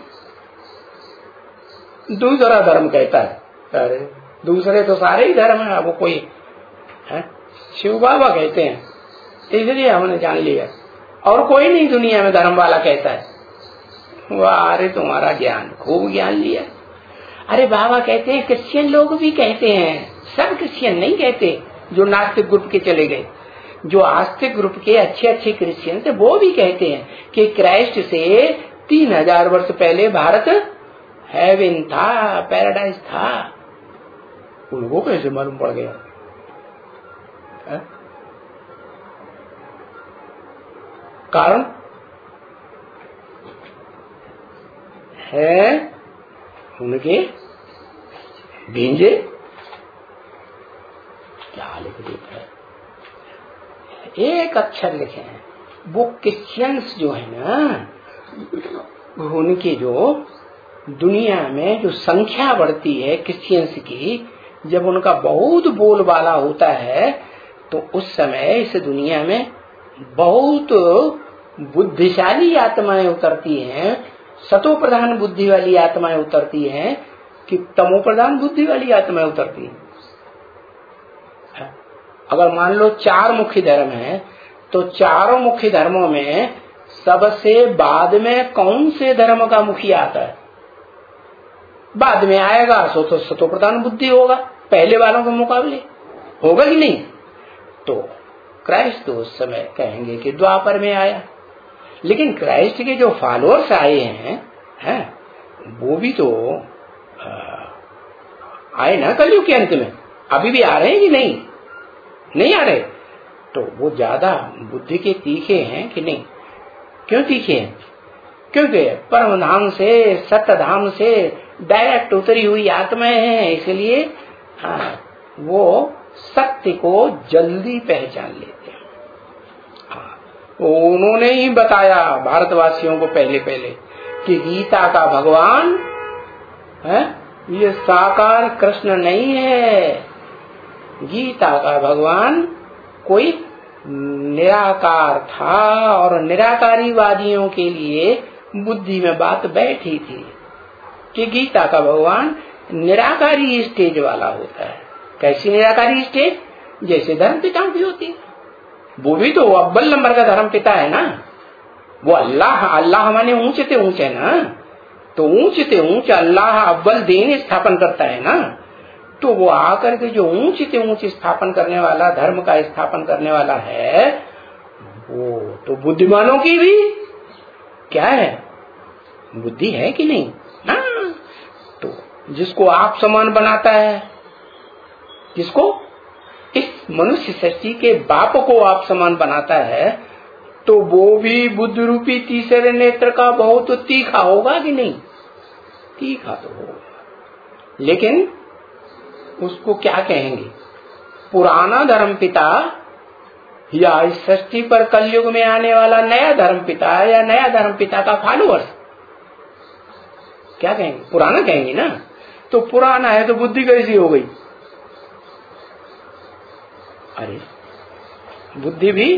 दूसरा धर्म कहता है। अरे दूसरे तो सारे ही धर्म है, वो कोई है? शिव बाबा कहते हैं, इसलिए हमने जान लिया, और कोई नहीं दुनिया में धर्म वाला कहता है। वाह, अरे तुम्हारा ज्ञान, खूब ज्ञान लिया। अरे बाबा कहते हैं, क्रिश्चियन लोग भी कहते हैं, सब क्रिश्चियन नहीं कहते जो नास्तिक ग्रुप के चले गए, जो आस्तिक ग्रुप के अच्छे अच्छे क्रिश्चियन थे वो भी कहते हैं कि क्राइस्ट से 3000 वर्ष पहले भारत हेवन था, पैराडाइज था। उनको कैसे मालूम पड़ गया? कारण है उनके भिंजे। क्या लिख देता है? एक अक्षर लिखे हैं। वो क्रिश्चियंस जो है ना, उनके जो दुनिया में जो संख्या बढ़ती है क्रिश्चियंस की, जब उनका बहुत बोलबाला होता है तो उस समय इस दुनिया में बहुत बुद्धिशाली आत्माएं उतरती हैं, सतो प्रधान बुद्धि वाली आत्माएं उतरती हैं कि तमो प्रधान बुद्धि वाली आत्माएं उतरती हैं। अगर मान लो 4 मुख्य धर्म है, तो चारों मुख्य धर्मों में सबसे बाद में कौन से धर्म का मुखिया आता है? बाद में आएगा तो सतो प्रधान बुद्धि होगा, पहले वालों के मुकाबले होगा कि नहीं? तो क्राइस्ट तो उस समय कहेंगे कि द्वापर में आया, लेकिन क्राइस्ट के जो फॉलोअर्स आए हैं, वो भी तो आए ना कलयुग के अंत में, अभी भी आ रहे हैं कि नहीं? नहीं आ रहे। तो वो ज्यादा बुद्धि के तीखे हैं कि नहीं? क्यों तीखे हैं? क्योंकि परम धाम से, सत्य धाम से डायरेक्ट उतरी हुई आत्माएं हैं, इसलिए वो सत्य को जल्दी पहचान लेते हैं। उन्होंने ही बताया भारतवासियों को पहले कि गीता का भगवान है, ये साकार कृष्ण नहीं है, गीता का भगवान कोई निराकार था, और निराकारीवादियों के लिए बुद्धि में बात बैठी थी कि गीता का भगवान निराकारी स्टेज वाला होता है। कैसी निराकारी स्टेज? जैसे धर्म पिताओं की होती है, वो भी तो अव्वल नंबर का धर्म पिता है ना, वो अल्लाह, अल्लाह माने ऊंचे ते ऊंचे ना, तो ऊंचे ते ऊंचे अल्लाह अव्वल दिन स्थापन करता है ना, तो वो आकर के जो ऊंचे ते ऊंचे स्थापन करने वाला, धर्म का स्थापन करने वाला है, वो तो बुद्धिमानों की भी क्या है, बुद्धि है कि नहीं ना। तो जिसको आप समान बनाता है, किसको, इस मनुष्य सृष्टि के बाप को आप समान बनाता है, तो वो भी बुद्ध रूपी तीसरे नेत्र का बहुत तीखा होगा कि नहीं, तीखा तो होगा। लेकिन उसको क्या कहेंगे, पुराना धर्मपिता या इस सृष्टि पर कलयुग में आने वाला नया धर्मपिता या नया धर्मपिता का फॉलोअर्स, क्या कहेंगे, पुराना कहेंगे ना। तो पुराना है तो बुद्धि कैसी हो गई, अरे बुद्धि भी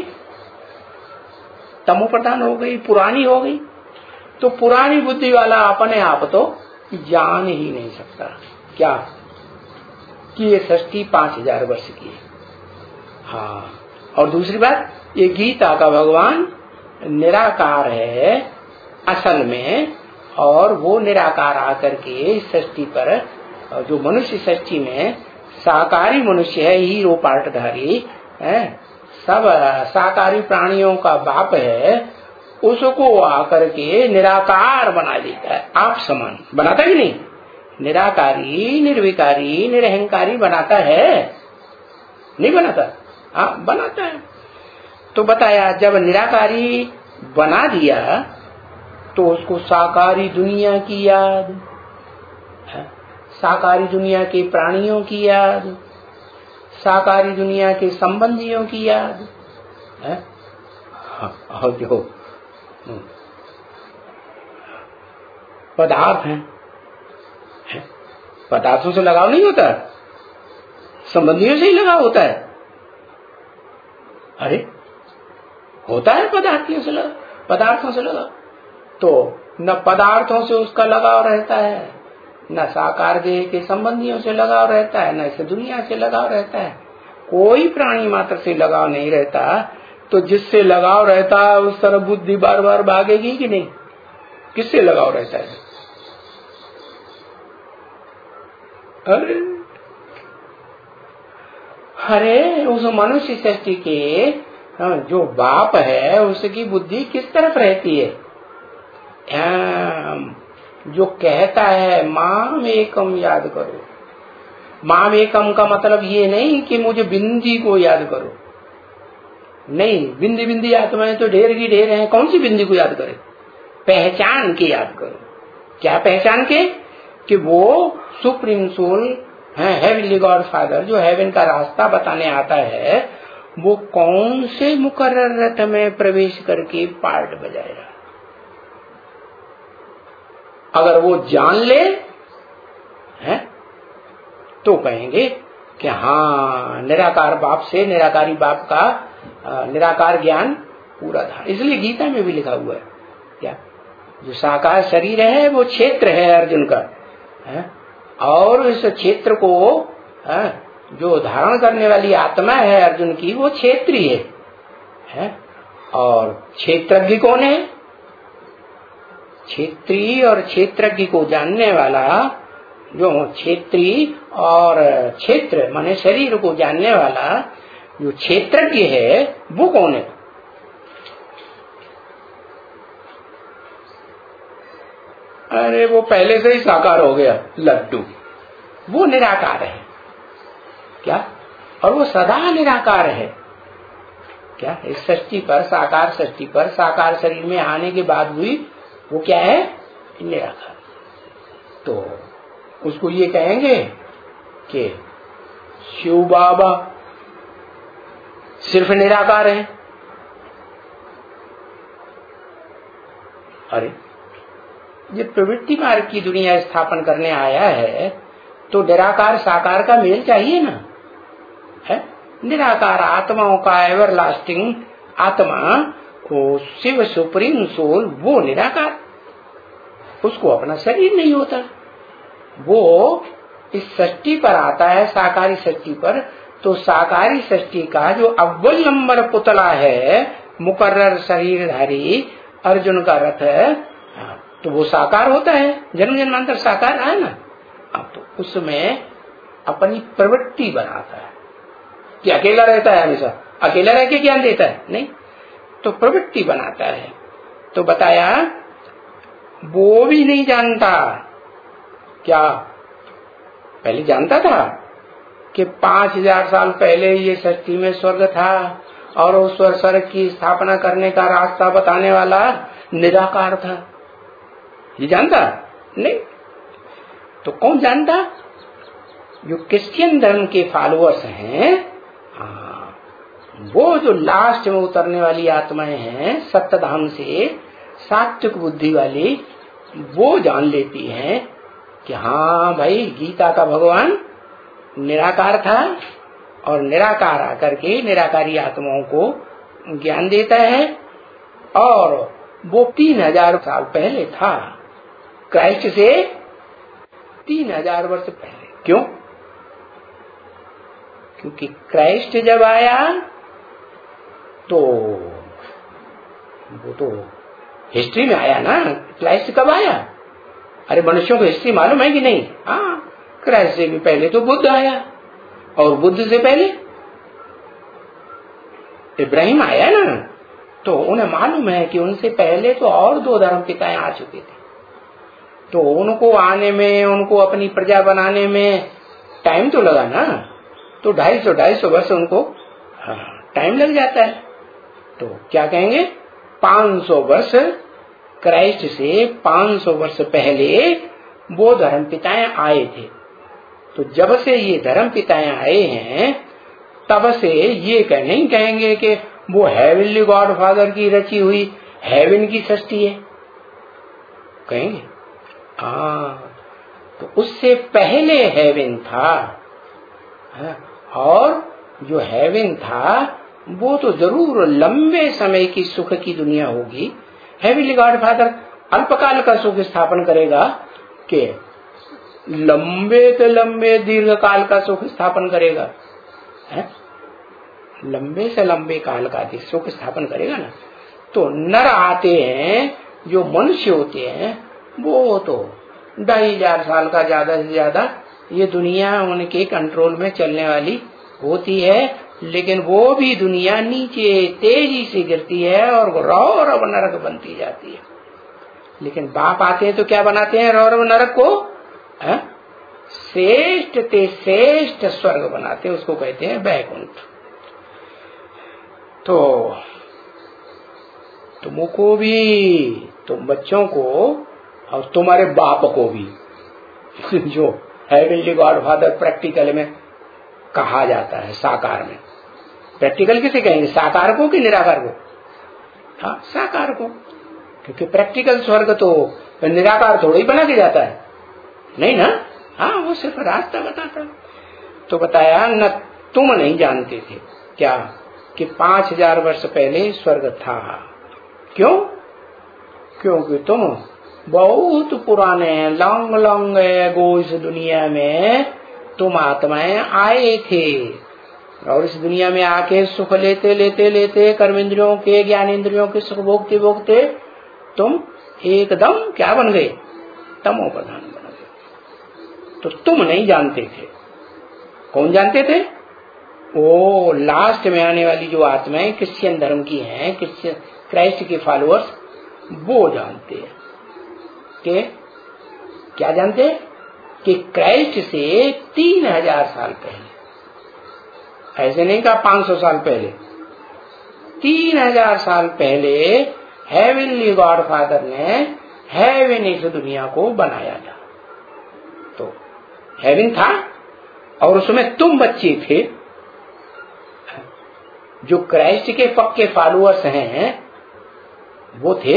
तमो प्रधान हो गई, पुरानी हो गई। तो पुरानी बुद्धि वाला अपने आप तो जान ही नहीं सकता क्या कि ये सृष्टि 5000 वर्ष की है। हाँ, और दूसरी बात, ये गीता का भगवान निराकार है असल में, और वो निराकार आकर के इस सृष्टि पर, जो मनुष्य सृष्टि में साकारी मनुष्य है, हीरो पार्टधारी है, सब साकारी प्राणियों का बाप है, उसको आकर के निराकार बना देता है, आप समान बनाता ही नहीं, निराकारी, निर्विकारी, निरहंकारी बनाता है, नहीं बनाता, हाँ बनाता है। तो बताया जब निराकारी बना दिया तो उसको साकारी दुनिया की याद है, साकारी दुनिया के प्राणियों की याद, साकारी दुनिया के संबंधियों की याद है, और जो पदार्थ हैं, पदार्थों से लगाव नहीं होता, संबंधियों से ही लगाव होता है। अरे होता है पदार्थों से लगाव, तो न पदार्थों से उसका लगाव रहता है, न साकार देह के संबंधियों से लगाव रहता है, न इस दुनिया से लगाव रहता है, कोई प्राणी मात्र से लगाव नहीं रहता। तो जिससे लगाव रहता है उस तरफ बुद्धि बार बार भागेगी कि नहीं, किससे लगाव रहता है, अरे उस मनुष्य सृष्टि के जो बाप है उसकी बुद्धि किस तरफ रहती है, जो कहता है माम एकम याद करो। माम एकम का मतलब ये नहीं कि मुझे बिंदी को याद करो, नहीं, बिंदी बिंदी आत्माएं तो ढेर की ढेर हैं, कौन सी बिंदी को याद करे, पहचान के याद करो। क्या पहचान के, कि वो सुप्रीम सोल है, हेवनली गॉड फादर, जो हेवन का रास्ता बताने आता है, वो कौन से मुकर्रर रथ में प्रवेश करके पार्ट बजाएगा। अगर वो जान ले है तो कहेंगे कि हाँ, निराकार बाप से निराकारी बाप का निराकार ज्ञान पूरा था। इसलिए गीता में भी लिखा हुआ है क्या, जो साकार शरीर है वो क्षेत्र है अर्जुन का है, और इस क्षेत्र को जो धारण करने वाली आत्मा है अर्जुन की, वो क्षेत्री है। और क्षेत्रज्ञ कौन है, क्षेत्री और क्षेत्रज्ञ को जानने वाला, जो क्षेत्री और क्षेत्र माने शरीर को जानने वाला जो क्षेत्रज्ञ है वो कौन है, अरे वो पहले से ही साकार हो गया लड्डू, वो निराकार है क्या, और वो सदा निराकार है क्या। इस सृष्टि पर, साकार सृष्टि पर, साकार शरीर में आने के बाद भी वो क्या है, निराकार। तो उसको ये कहेंगे कि शिव बाबा सिर्फ निराकार है। अरे ये प्रवृत्ति मार्ग की दुनिया स्थापन करने आया है तो निराकार साकार का मेल चाहिए ना, है। निराकार आत्माओं का एवरलास्टिंग आत्मा, वो शिव सुप्रीम सोल, वो निराकार, उसको अपना शरीर नहीं होता, वो इस सृष्टि पर आता है, साकारी सृष्टि पर। तो साकारी सृष्टि का जो अव्वल नंबर पुतला है, मुकर्रर शरीरधारी, अर्जुन का रथ है, तो वो साकार होता है, जन्म जन्मांतर साकार रहा है ना। अब तो उसमें अपनी प्रवृत्ति बनाता है कि अकेला रहता है, हमेशा अकेला रह के ज्ञान देता है नहीं, तो प्रवृत्ति बनाता है। तो बताया वो भी नहीं जानता, क्या पहले जानता था कि 5000 साल पहले ये सृष्टि में स्वर्ग था और उस स्वर्ग की स्थापना करने का रास्ता बताने वाला निराकार था, ये जानता नहीं। तो कौन जानता? जो क्रिश्चियन धर्म के फॉलोअर्स हैं, वो जो लास्ट में उतरने वाली आत्माएं हैं सप्तधाम से, सात्विक बुद्धि वाली, वो जान लेती हैं कि हाँ भाई, गीता का भगवान निराकार था और निराकार आकर के निराकारी आत्माओं को ज्ञान देता है, और वो 3000 साल पहले था, क्राइस्ट से 3000 वर्ष पहले। क्यों? क्योंकि क्राइस्ट जब आया तो वो तो हिस्ट्री में आया ना। क्राइस्ट कब आया? अरे मनुष्यों को हिस्ट्री मालूम है कि नहीं? हाँ, क्राइस्ट से भी पहले तो बुद्ध आया, और बुद्ध से पहले इब्राहिम आया ना। तो उन्हें मालूम है कि उनसे पहले तो और 2 धर्म पिताएं आ चुके थे, तो उनको आने में, उनको अपनी प्रजा बनाने में टाइम तो लगा ना। तो 250 वर्ष उनको टाइम लग जाता है। तो क्या कहेंगे, 500 वर्ष, क्राइस्ट से 500 वर्ष पहले वो धर्म पिताएं आए थे। तो जब से ये धर्म पिताएं आए हैं, तब से ये नहीं कहेंगे कि वो हेवनली गॉड फादर की रची हुई हेवन की सृष्टि है, कहेंगे तो उससे पहले हेवन था, और जो हेवन था वो तो जरूर लंबे समय की सुख की दुनिया होगी। हेवनली गॉड फादर अल्पकाल का सुख स्थापन करेगा कि लंबे से लंबे दीर्घ काल का सुख स्थापन करेगा, है? लंबे से लंबे काल का सुख स्थापन करेगा ना। तो नर आते हैं, जो मनुष्य होते हैं, वो तो 2500 साल का ज्यादा से ज्यादा ये दुनिया उनके कंट्रोल में चलने वाली होती है, लेकिन वो भी दुनिया नीचे तेजी से गिरती है और रौरव नरक बनती जाती है। लेकिन बाप आते हैं तो क्या बनाते हैं रौरव नरक को? श्रेष्ठ ते श्रेष्ठ स्वर्ग बनाते हैं, उसको कहते हैं वैकुंठ। तो तुमको भी, तुम बच्चों को और तुम्हारे बाप को भी जो हेवनली गॉड फादर प्रैक्टिकल में कहा जाता है, साकार में। प्रैक्टिकल किसे कहेंगे, साकार को कि निराकार को? हाँ, साकार को, क्योंकि प्रैक्टिकल स्वर्ग तो निराकार थोड़ा ही बना के जाता है, नहीं ना। हाँ, वो सिर्फ रास्ता बताता। तो बताया न तुम नहीं जानते थे क्या कि 5000 वर्ष पहले स्वर्ग था। क्यों? क्योंकि तुम बहुत पुराने लॉन्ग लॉन्ग एगो इस दुनिया में तुम आत्माएं आए थे, और इस दुनिया में आके सुख लेते लेते लेते कर्मेंद्रियों के, ज्ञानेंद्रियों के सुख भोगते भोगते तुम एकदम क्या बन गए? तमो प्रधान बन गए। तो तुम नहीं जानते थे। कौन जानते थे? वो लास्ट में आने वाली जो आत्माएं क्रिश्चियन धर्म की हैं, क्रिश्चियन क्राइस्ट के फॉलोअर्स, वो जानते हैं कि क्या जानते हैं कि क्राइस्ट से 3000 साल पहले, ऐसे नहीं कहा 500 साल पहले, 3000 साल पहले हेवनली गॉड फादर ने हेवन इस दुनिया को बनाया था। तो हेवन था और उसमें तुम बच्चे थे। जो क्राइस्ट के पक्के फॉलोअर्स हैं वो थे,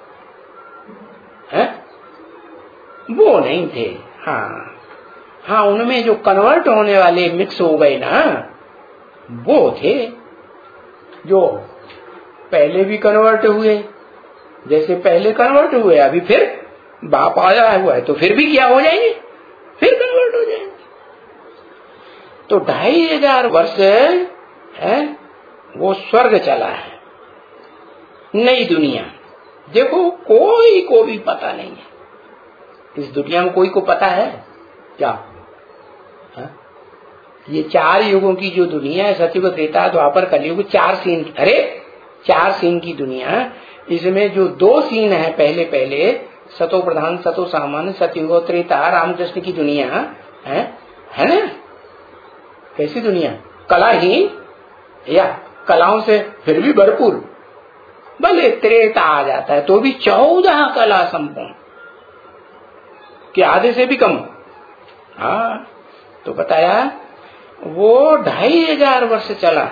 हैं? वो नहीं थे। हाँ हाँ, उनमें जो कन्वर्ट होने वाले मिक्स हो गए ना, वो थे जो पहले भी कन्वर्ट हुए। जैसे पहले कन्वर्ट हुए, अभी फिर बाप आया हुआ है तो फिर भी क्या हो जाएंगे, फिर कन्वर्ट हो जाएंगे। तो 2500 वर्ष है वो स्वर्ग चला है, नई दुनिया देखो कोई को भी पता नहीं है, इस दुनिया में कोई को पता है क्या? हा? ये 4 युगों की जो दुनिया है, सतयुग, त्रेता, द्वापर, कलयुग, 4 सीन, अरे 4 सीन की दुनिया, इसमें जो 2 सीन है पहले पहले, सतो प्रधान, सतो सामान्य, सतयुग, त्रेता, रामकृष्ण की दुनिया है ना? कैसी दुनिया? कलाहीन या कलाओं से फिर भी भरपूर, भले त्रेता आ जाता है तो भी 14 कला संपूर्ण, कि आधे से भी कम। हाँ, तो बताया वो 2500 वर्ष चला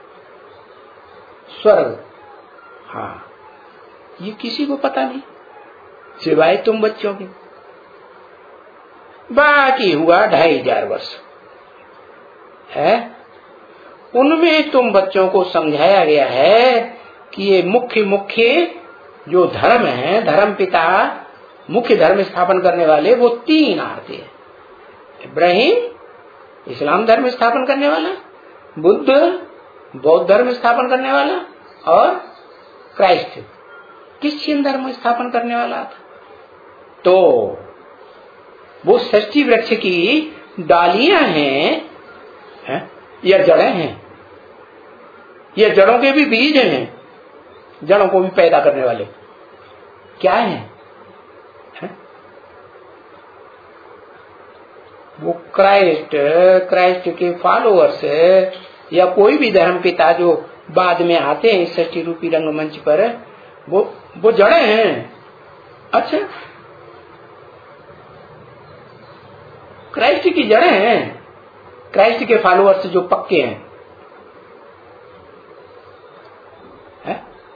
स्वर्ग। हाँ, ये किसी को पता नहीं सिवाय तुम बच्चों के। बाकी हुआ 2500 वर्ष है, उनमें तुम बच्चों को समझाया गया है कि ये मुख्य जो धर्म है, धर्म पिता, मुख्य धर्म स्थापन करने वाले वो 3 आते हैं। इब्राहिम इस्लाम धर्म स्थापन करने वाला, बुद्ध बौद्ध धर्म स्थापन करने वाला, और क्राइस्ट क्रिश्चियन धर्म स्थापन करने वाला था। तो वो षष्ठी वृक्ष की डालियां हैं या जड़ें हैं, या जड़ों के भी बीज हैं, जड़ों को भी पैदा करने वाले क्या है? वो क्राइस्ट के फॉलोअर्स या कोई भी धर्म पिता जो बाद में आते हैं इस षष्ठी रूपी रंगमंच पर, वो जड़ें हैं। अच्छा, क्राइस्ट की जड़ें हैं, क्राइस्ट के फॉलोअर्स जो पक्के हैं, है?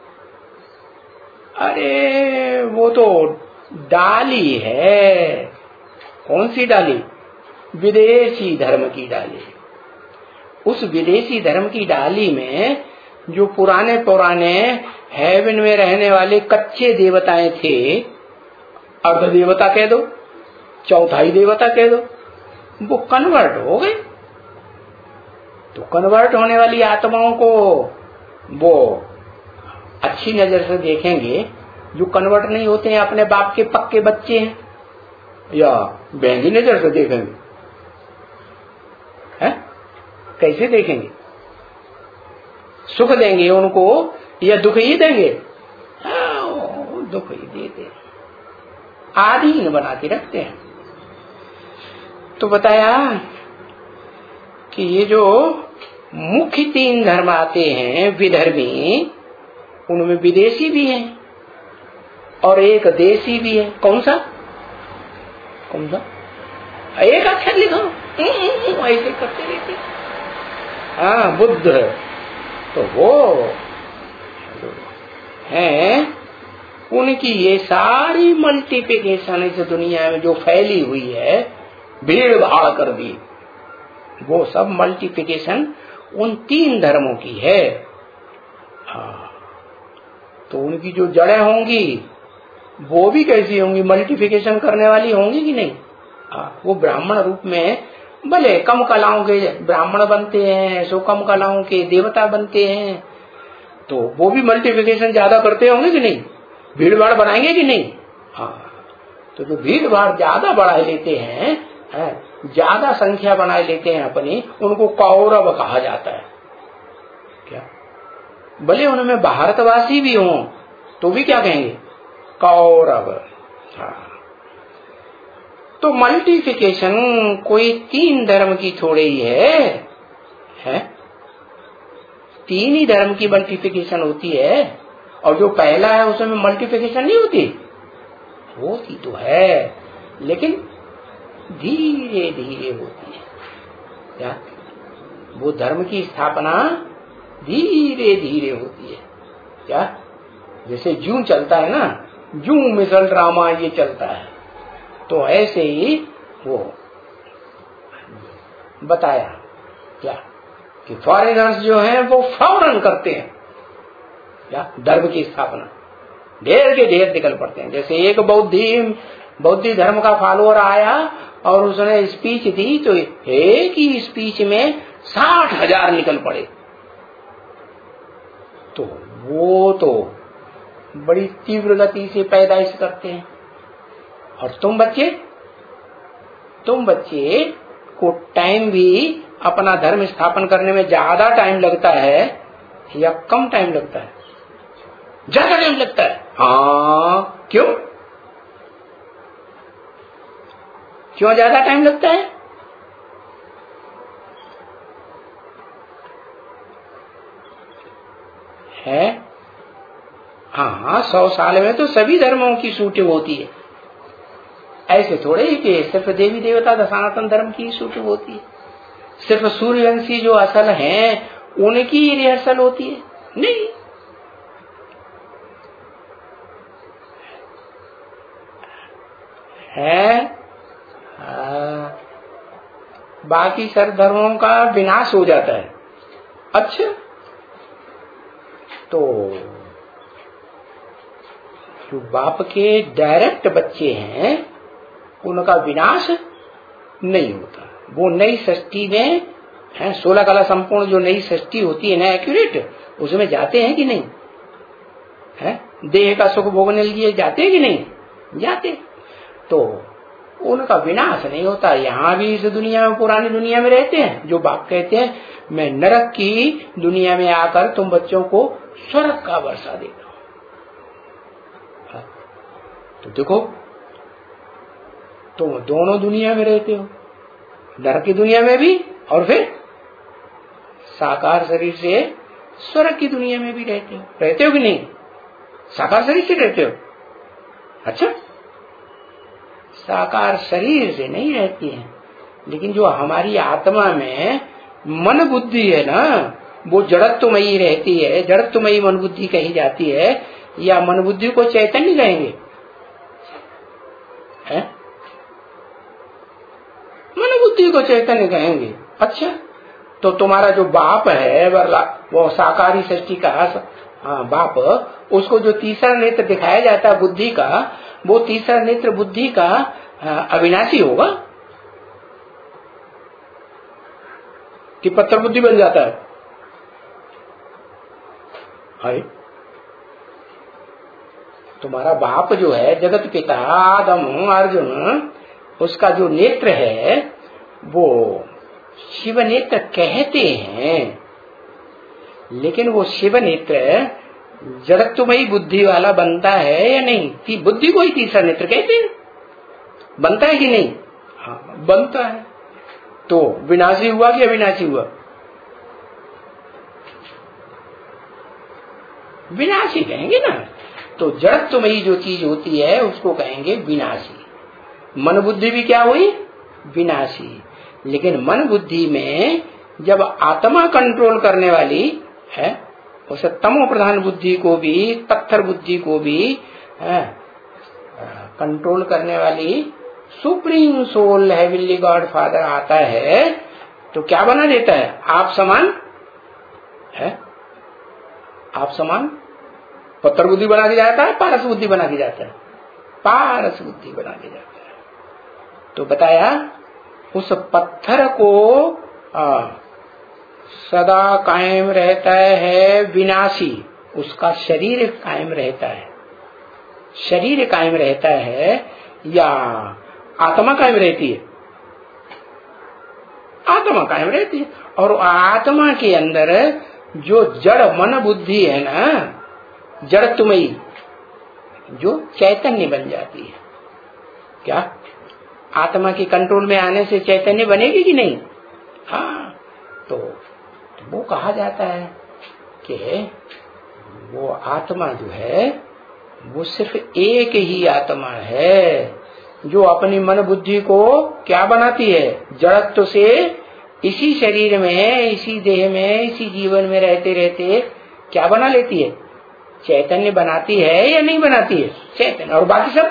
अरे वो तो डाली है। कौन सी डाली? विदेशी धर्म की डाली। उस विदेशी धर्म की डाली में जो पुराने हेवन में रहने वाले कच्चे देवताएं थे, अर्ध देवता कह दो, चौथाई देवता कह दो, वो कन्वर्ट हो गए। तो कन्वर्ट होने वाली आत्माओं को वो अच्छी नजर से देखेंगे, जो कन्वर्ट नहीं होते हैं अपने बाप के पक्के बच्चे हैं, या बैंगी नजर से देखेंगे? है? कैसे देखेंगे? सुख देंगे उनको या दुख ही देंगे? दुख ही देते, आधीन बना के रखते हैं। तो बताया कि ये जो मुख्य 3 धर्म आते हैं विधर्मी, उनमें विदेशी भी है और एक देशी भी है। कौन सा? एक अक्षर लिखो, ऐसे करते रहते। हाँ, बुद्ध तो वो है, उनकी ये सारी मल्टीप्लिकेशन इस दुनिया में जो फैली हुई है, भीड़ भाड़ कर दी, वो सब मल्टीप्लिकेशन उन 3 धर्मों की है। तो उनकी जो जड़ें होंगी वो भी कैसी होंगी? मल्टीप्लिकेशन करने वाली होंगी कि नहीं? वो ब्राह्मण रूप में, भले कम कलाओं के ब्राह्मण बनते हैं, सो कम कलाओं के देवता बनते हैं, तो वो भी मल्टीप्लिकेशन ज्यादा करते होंगे कि नहीं? भीड़ भाड़ बनाएंगे कि नहीं? तो जो भीड़ भाड़ ज्यादा बढ़ा लेते हैं, ज्यादा संख्या बनाए लेते हैं अपनी, उनको कौरव कहा जाता है। क्या? भले उनमें भारतवासी भी हों तो भी क्या कहेंगे? कौरव। तो मल्टीप्लिकेशन कोई 3 धर्म की थोड़े ही है? 3 ही धर्म की मल्टीप्लिकेशन होती है, और जो पहला है उसमें मल्टीप्लिकेशन नहीं होती? होती तो है, लेकिन धीरे धीरे होती है। क्या? वो धर्म की स्थापना धीरे धीरे होती है। क्या? जैसे जूं चलता है ना, जूं मिसल ड्रामा ये चलता है, तो ऐसे ही वो बताया क्या कि फॉरेनर्स जो हैं वो फौरन करते हैं क्या? धर्म की स्थापना ढेर के ढेर निकल पड़ते हैं। जैसे एक बौद्धी धर्म का फॉलोअर आया और उसने स्पीच दी, तो एक ही स्पीच में 60,000 निकल पड़े। तो वो तो बड़ी तीव्र गति से पैदाइश करते हैं। और तुम बच्चे को टाइम भी अपना धर्म स्थापन करने में ज्यादा टाइम लगता है या कम टाइम लगता है? ज्यादा टाइम लगता है। हाँ, क्यों ज्यादा टाइम लगता है? हाँ, 100 साल में तो सभी धर्मों की शूटिंग होती है। ऐसे थोड़े ही कि सिर्फ देवी देवता सनातन धर्म की शूटिंग होती है, सिर्फ सूर्यवंशी जो असल हैं उनकी रिहर्सल होती है, नहीं। बाकी सब धर्मों का विनाश हो जाता है। अच्छा, तो जो बाप के डायरेक्ट बच्चे हैं उनका विनाश नहीं होता। वो नई सृष्टि में है, 16 कला संपूर्ण जो नई सृष्टि होती है ना, एक्यूरेट, उसमें जाते हैं कि नहीं? है, देह का सुख भोगने के लिए जाते हैं कि नहीं? जाते। तो उनका विनाश नहीं होता। यहाँ भी इस दुनिया में, पुरानी दुनिया में रहते हैं। जो बाप कहते हैं मैं नरक की दुनिया में आकर तुम बच्चों को स्वर्ग का वर्षा देता हूं। तो देखो, तुम दोनों दुनिया में रहते हो, नरक की दुनिया में भी और फिर साकार शरीर से स्वर्ग की दुनिया में भी रहते हो कि नहीं? साकार शरीर से रहते हो। अच्छा, साकार शरीर से नहीं रहती है, लेकिन जो हमारी आत्मा में मन बुद्धि है ना, वो जड़त्वमयी रहती है। जड़त्वमयी मन बुद्धि कही जाती है, या मन बुद्धि को चैतन्य कहेंगे? है? मन बुद्धि को चैतन्य कहेंगे। अच्छा, तो तुम्हारा जो बाप है वो साकारी सृष्टि का बाप, उसको जो तीसरा नेत्र दिखाया जाता है बुद्धि का, वो तीसरा नेत्र बुद्धि का अविनाशी होगा कि पत्थर बुद्धि बन जाता है? हाय, तुम्हारा बाप जो है जगत पिता आदम अर्जुन, उसका जो नेत्र है वो शिव नेत्र कहते हैं, लेकिन वो शिव नेत्र जड़त्वमयी बुद्धि वाला बनता है या नहीं? बुद्धि को ही तीसरा नेत्र कहते हैं। बनता है कि नहीं? हाँ, बनता है। तो विनाशी हुआ कि अविनाशी हुआ? विनाशी कहेंगे ना। तो जड़त्वमयी जो चीज होती है उसको कहेंगे विनाशी। मन बुद्धि भी क्या हुई? विनाशी। लेकिन मन बुद्धि में जब आत्मा कंट्रोल करने वाली है, उसे तमो प्रधान बुद्धि को भी, पत्थर बुद्धि को भी कंट्रोल करने वाली supreme soul heavenly God father आता है, तो क्या बना देता है? आप समान है, आप समान पत्थर बुद्धि बना के जाता है, पारस बुद्धि बना के जाता है, पारस बुद्धि बना के जाता है। तो बताया उस पत्थर को सदा कायम रहता है विनाशी, उसका शरीर कायम रहता है। शरीर कायम रहता है या आत्मा कायम रहती है? आत्मा कायम रहती है। और आत्मा के अंदर जो जड़ मन बुद्धि है ना, जड़त्वमयी, जो चैतन्य बन जाती है। क्या आत्मा के कंट्रोल में आने से चैतन्य बनेगी कि नहीं? हाँ, तो वो कहा जाता है कि वो आत्मा जो है वो सिर्फ एक ही आत्मा है, जो अपनी मन बुद्धि को क्या बनाती है? जड़त्व से इसी शरीर में, इसी देह में, इसी जीवन में रहते रहते क्या बना लेती है? चैतन्य बनाती है या नहीं बनाती है? चैतन्य। और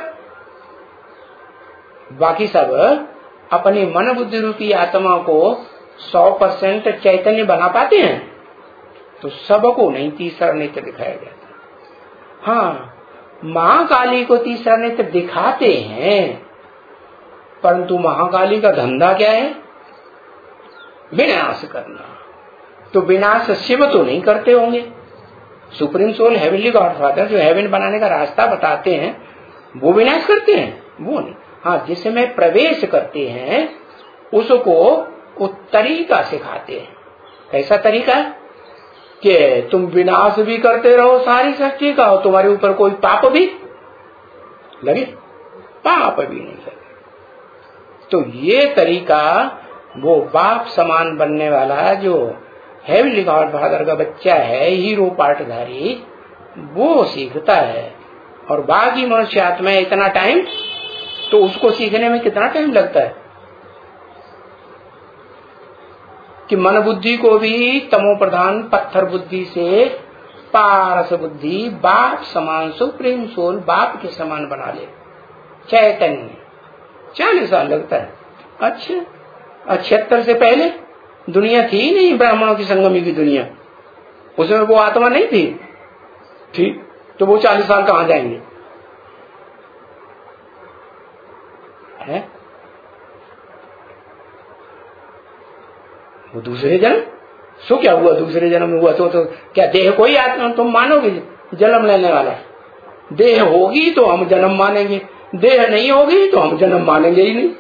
बाकी सब अपनी मन बुद्धि रूपी आत्मा को 100% चैतन्य बना पाते हैं? तो सबको नहीं तीसरा नेत्र दिखाया जाता। हाँ, महाकाली को तीसरा नेत्र दिखाते हैं, परंतु महाकाली का धंधा क्या है? विनाश करना। तो विनाश शिव तो नहीं करते होंगे, सुप्रीम सोल हेवनली गॉडफादर जो हेवन बनाने का रास्ता बताते हैं वो विनाश करते हैं, वो नहीं। हाँ, जिसमें प्रवेश करते हैं उसको वो तरीका सिखाते हैं। कैसा तरीका कि तुम विनाश भी करते रहो सारी सृष्टि का और तुम्हारे ऊपर कोई पाप भी लगे, पाप भी नहीं लगे। तो ये तरीका वो बाप समान बनने वाला जो हेवनली गॉडफादर का बच्चा है, हीरो पार्टधारी, वो सीखता है। और बाकी मनुष्य आत्मा इतना टाइम, तो उसको सीखने में कितना टाइम लगता है कि मन बुद्धि को भी तमो प्रधान पत्थर बुद्धि से पारस बुद्धि बाप समान सुप्रीम सोल बाप के समान बना ले। चैतन्य 40 साल लगता है। अच्छा, 76 से पहले दुनिया थी नहीं, ब्राह्मणों की संगमी की दुनिया, उसमें वो आत्मा नहीं थी, ठीक, तो वो 40 साल कहां जाएंगे? है वो दूसरे जन्म, सो क्या हुआ दूसरे जन्म में हुआ तो क्या देह कोई आत्मा तुम मानोगे जन्म लेने वाला? देह होगी तो हम जन्म मानेंगे, देह नहीं होगी तो हम जन्म मानेंगे ही नहीं।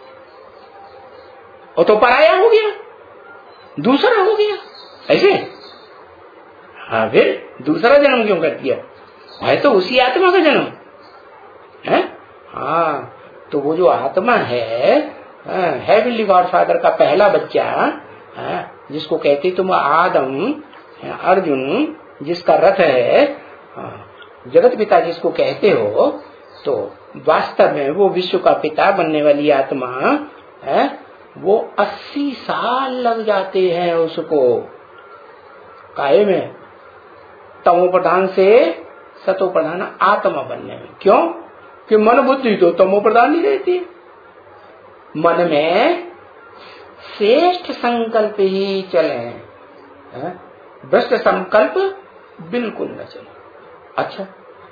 और तो पराया हो गया, दूसरा हो गया, ऐसे। हाँ, फिर दूसरा जन्म क्यों कर दिया? है तो उसी आत्मा का जन्म है। हाँ, तो वो जो आत्मा है हेवनली गॉडफादर का पहला बच्चा, जिसको कहते तुम आदम, अर्जुन जिसका रथ है, जगत पिता जिसको कहते हो, तो वास्तव में वो विश्व का पिता बनने वाली आत्मा है। वो 80 साल लग जाते हैं उसको काहे में, तमो प्रधान से सतो प्रधान आत्मा बनने में। क्यों? कि मन बुद्धि तो तमो प्रधान ही रहती है, मन में श्रेष्ठ संकल्प ही चले, भ्रष्ट संकल्प बिल्कुल न चले। अच्छा,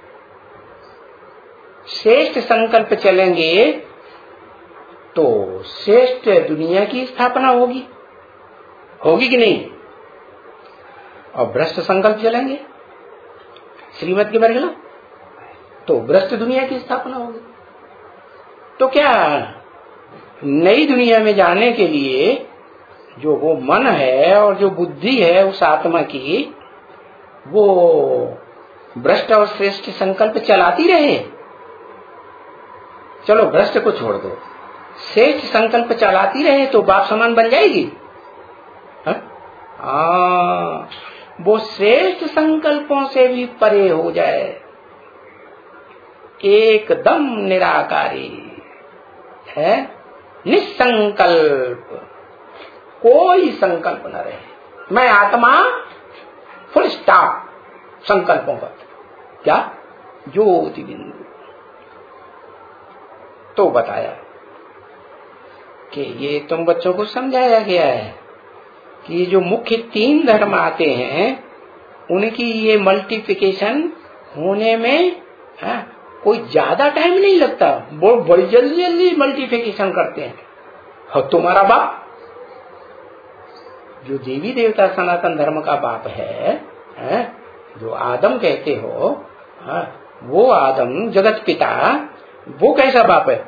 श्रेष्ठ संकल्प चलेंगे तो श्रेष्ठ दुनिया की स्थापना होगी, होगी कि नहीं? और भ्रष्ट संकल्प चलेंगे श्रीमत के बरगला, तो भ्रष्ट दुनिया की स्थापना होगी। तो क्या नई दुनिया में जाने के लिए जो वो मन है और जो बुद्धि है उस आत्मा की, वो भ्रष्ट और श्रेष्ठ संकल्प चलाती रहे? चलो भ्रष्ट को छोड़ दो, श्रेष्ठ संकल्प चलाती रहे तो बाप समान बन जाएगी। वो श्रेष्ठ संकल्पों से भी परे हो जाए, एकदम निराकारी है, निसंकल्प, कोई संकल्प न रहे। मैं आत्मा, फुल स्टॉप संकल्पों का, क्या ज्योति बिंदु। तो बताया कि ये तुम बच्चों को समझाया गया है कि जो मुख्य 3 धर्म आते हैं उनकी ये मल्टीप्लिकेशन होने में कोई ज्यादा टाइम नहीं लगता, वो बड़ी जल्दी जल्दी मल्टीप्लिकेशन करते हैं। और तुम्हारा बाप जो देवी देवता सनातन धर्म का बाप है, जो आदम कहते हो, वो आदम जगत पिता, वो कैसा बाप है?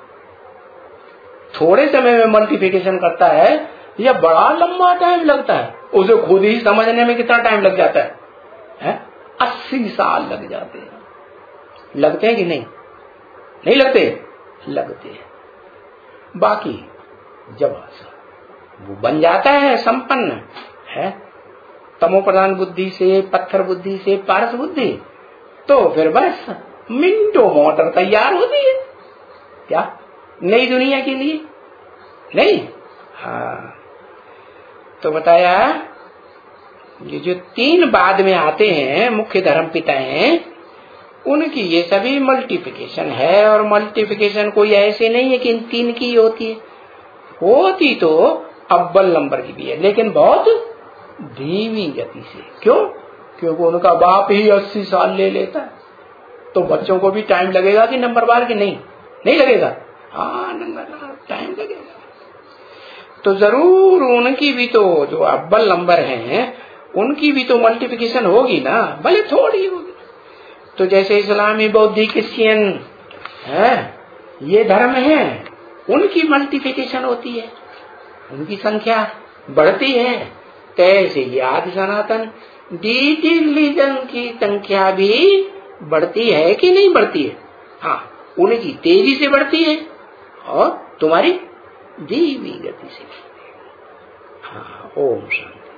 थोड़े समय में मल्टीप्लिकेशन करता है या बड़ा लंबा टाइम लगता है? उसे खुद ही समझने में कितना टाइम लग जाता है? 80 साल लग जाते हैं। लगते हैं कि नहीं? नहीं लगते? लगते हैं। बाकी जब वो बन जाता है संपन्न है तमो प्रधान बुद्धि से, पत्थर बुद्धि से पारस बुद्धि, तो फिर बस मिनटों मोटर तैयार होती है। क्या नई दुनिया के लिए? नहीं। हाँ, तो बताया ये जो 3 बाद में आते हैं मुख्य धर्म पिता हैं, उनकी ये सभी मल्टीप्लिकेशन है। और मल्टीप्लिकेशन कोई ऐसे नहीं है कि इन 3 की होती है, होती तो अव्वल नंबर की भी है, लेकिन बहुत धीमी गति से। क्यों? क्योंकि उनका बाप ही 80 साल ले लेता है, तो बच्चों को भी टाइम लगेगा कि नंबर बार की नहीं? नहीं लगेगा। हाँ, नंबर टाइम लगेगा। तो जरूर उनकी भी तो जो अव्वल नंबर हैं उनकी भी तो मल्टीप्लिकेशन होगी ना, भले थोड़ी होगी। तो जैसे इस्लामी, बौद्धिक, क्रिश्चियन है, ये धर्म है, उनकी मल्टीप्लिकेशन होती है, उनकी संख्या बढ़ती है। कैसे ये आदि सनातन डीटी रिलीजन की संख्या भी बढ़ती है कि नहीं बढ़ती है? हाँ, उनकी तेजी से बढ़ती है और तुम्हारी धीमी गति से। हाँ, ओम शांति।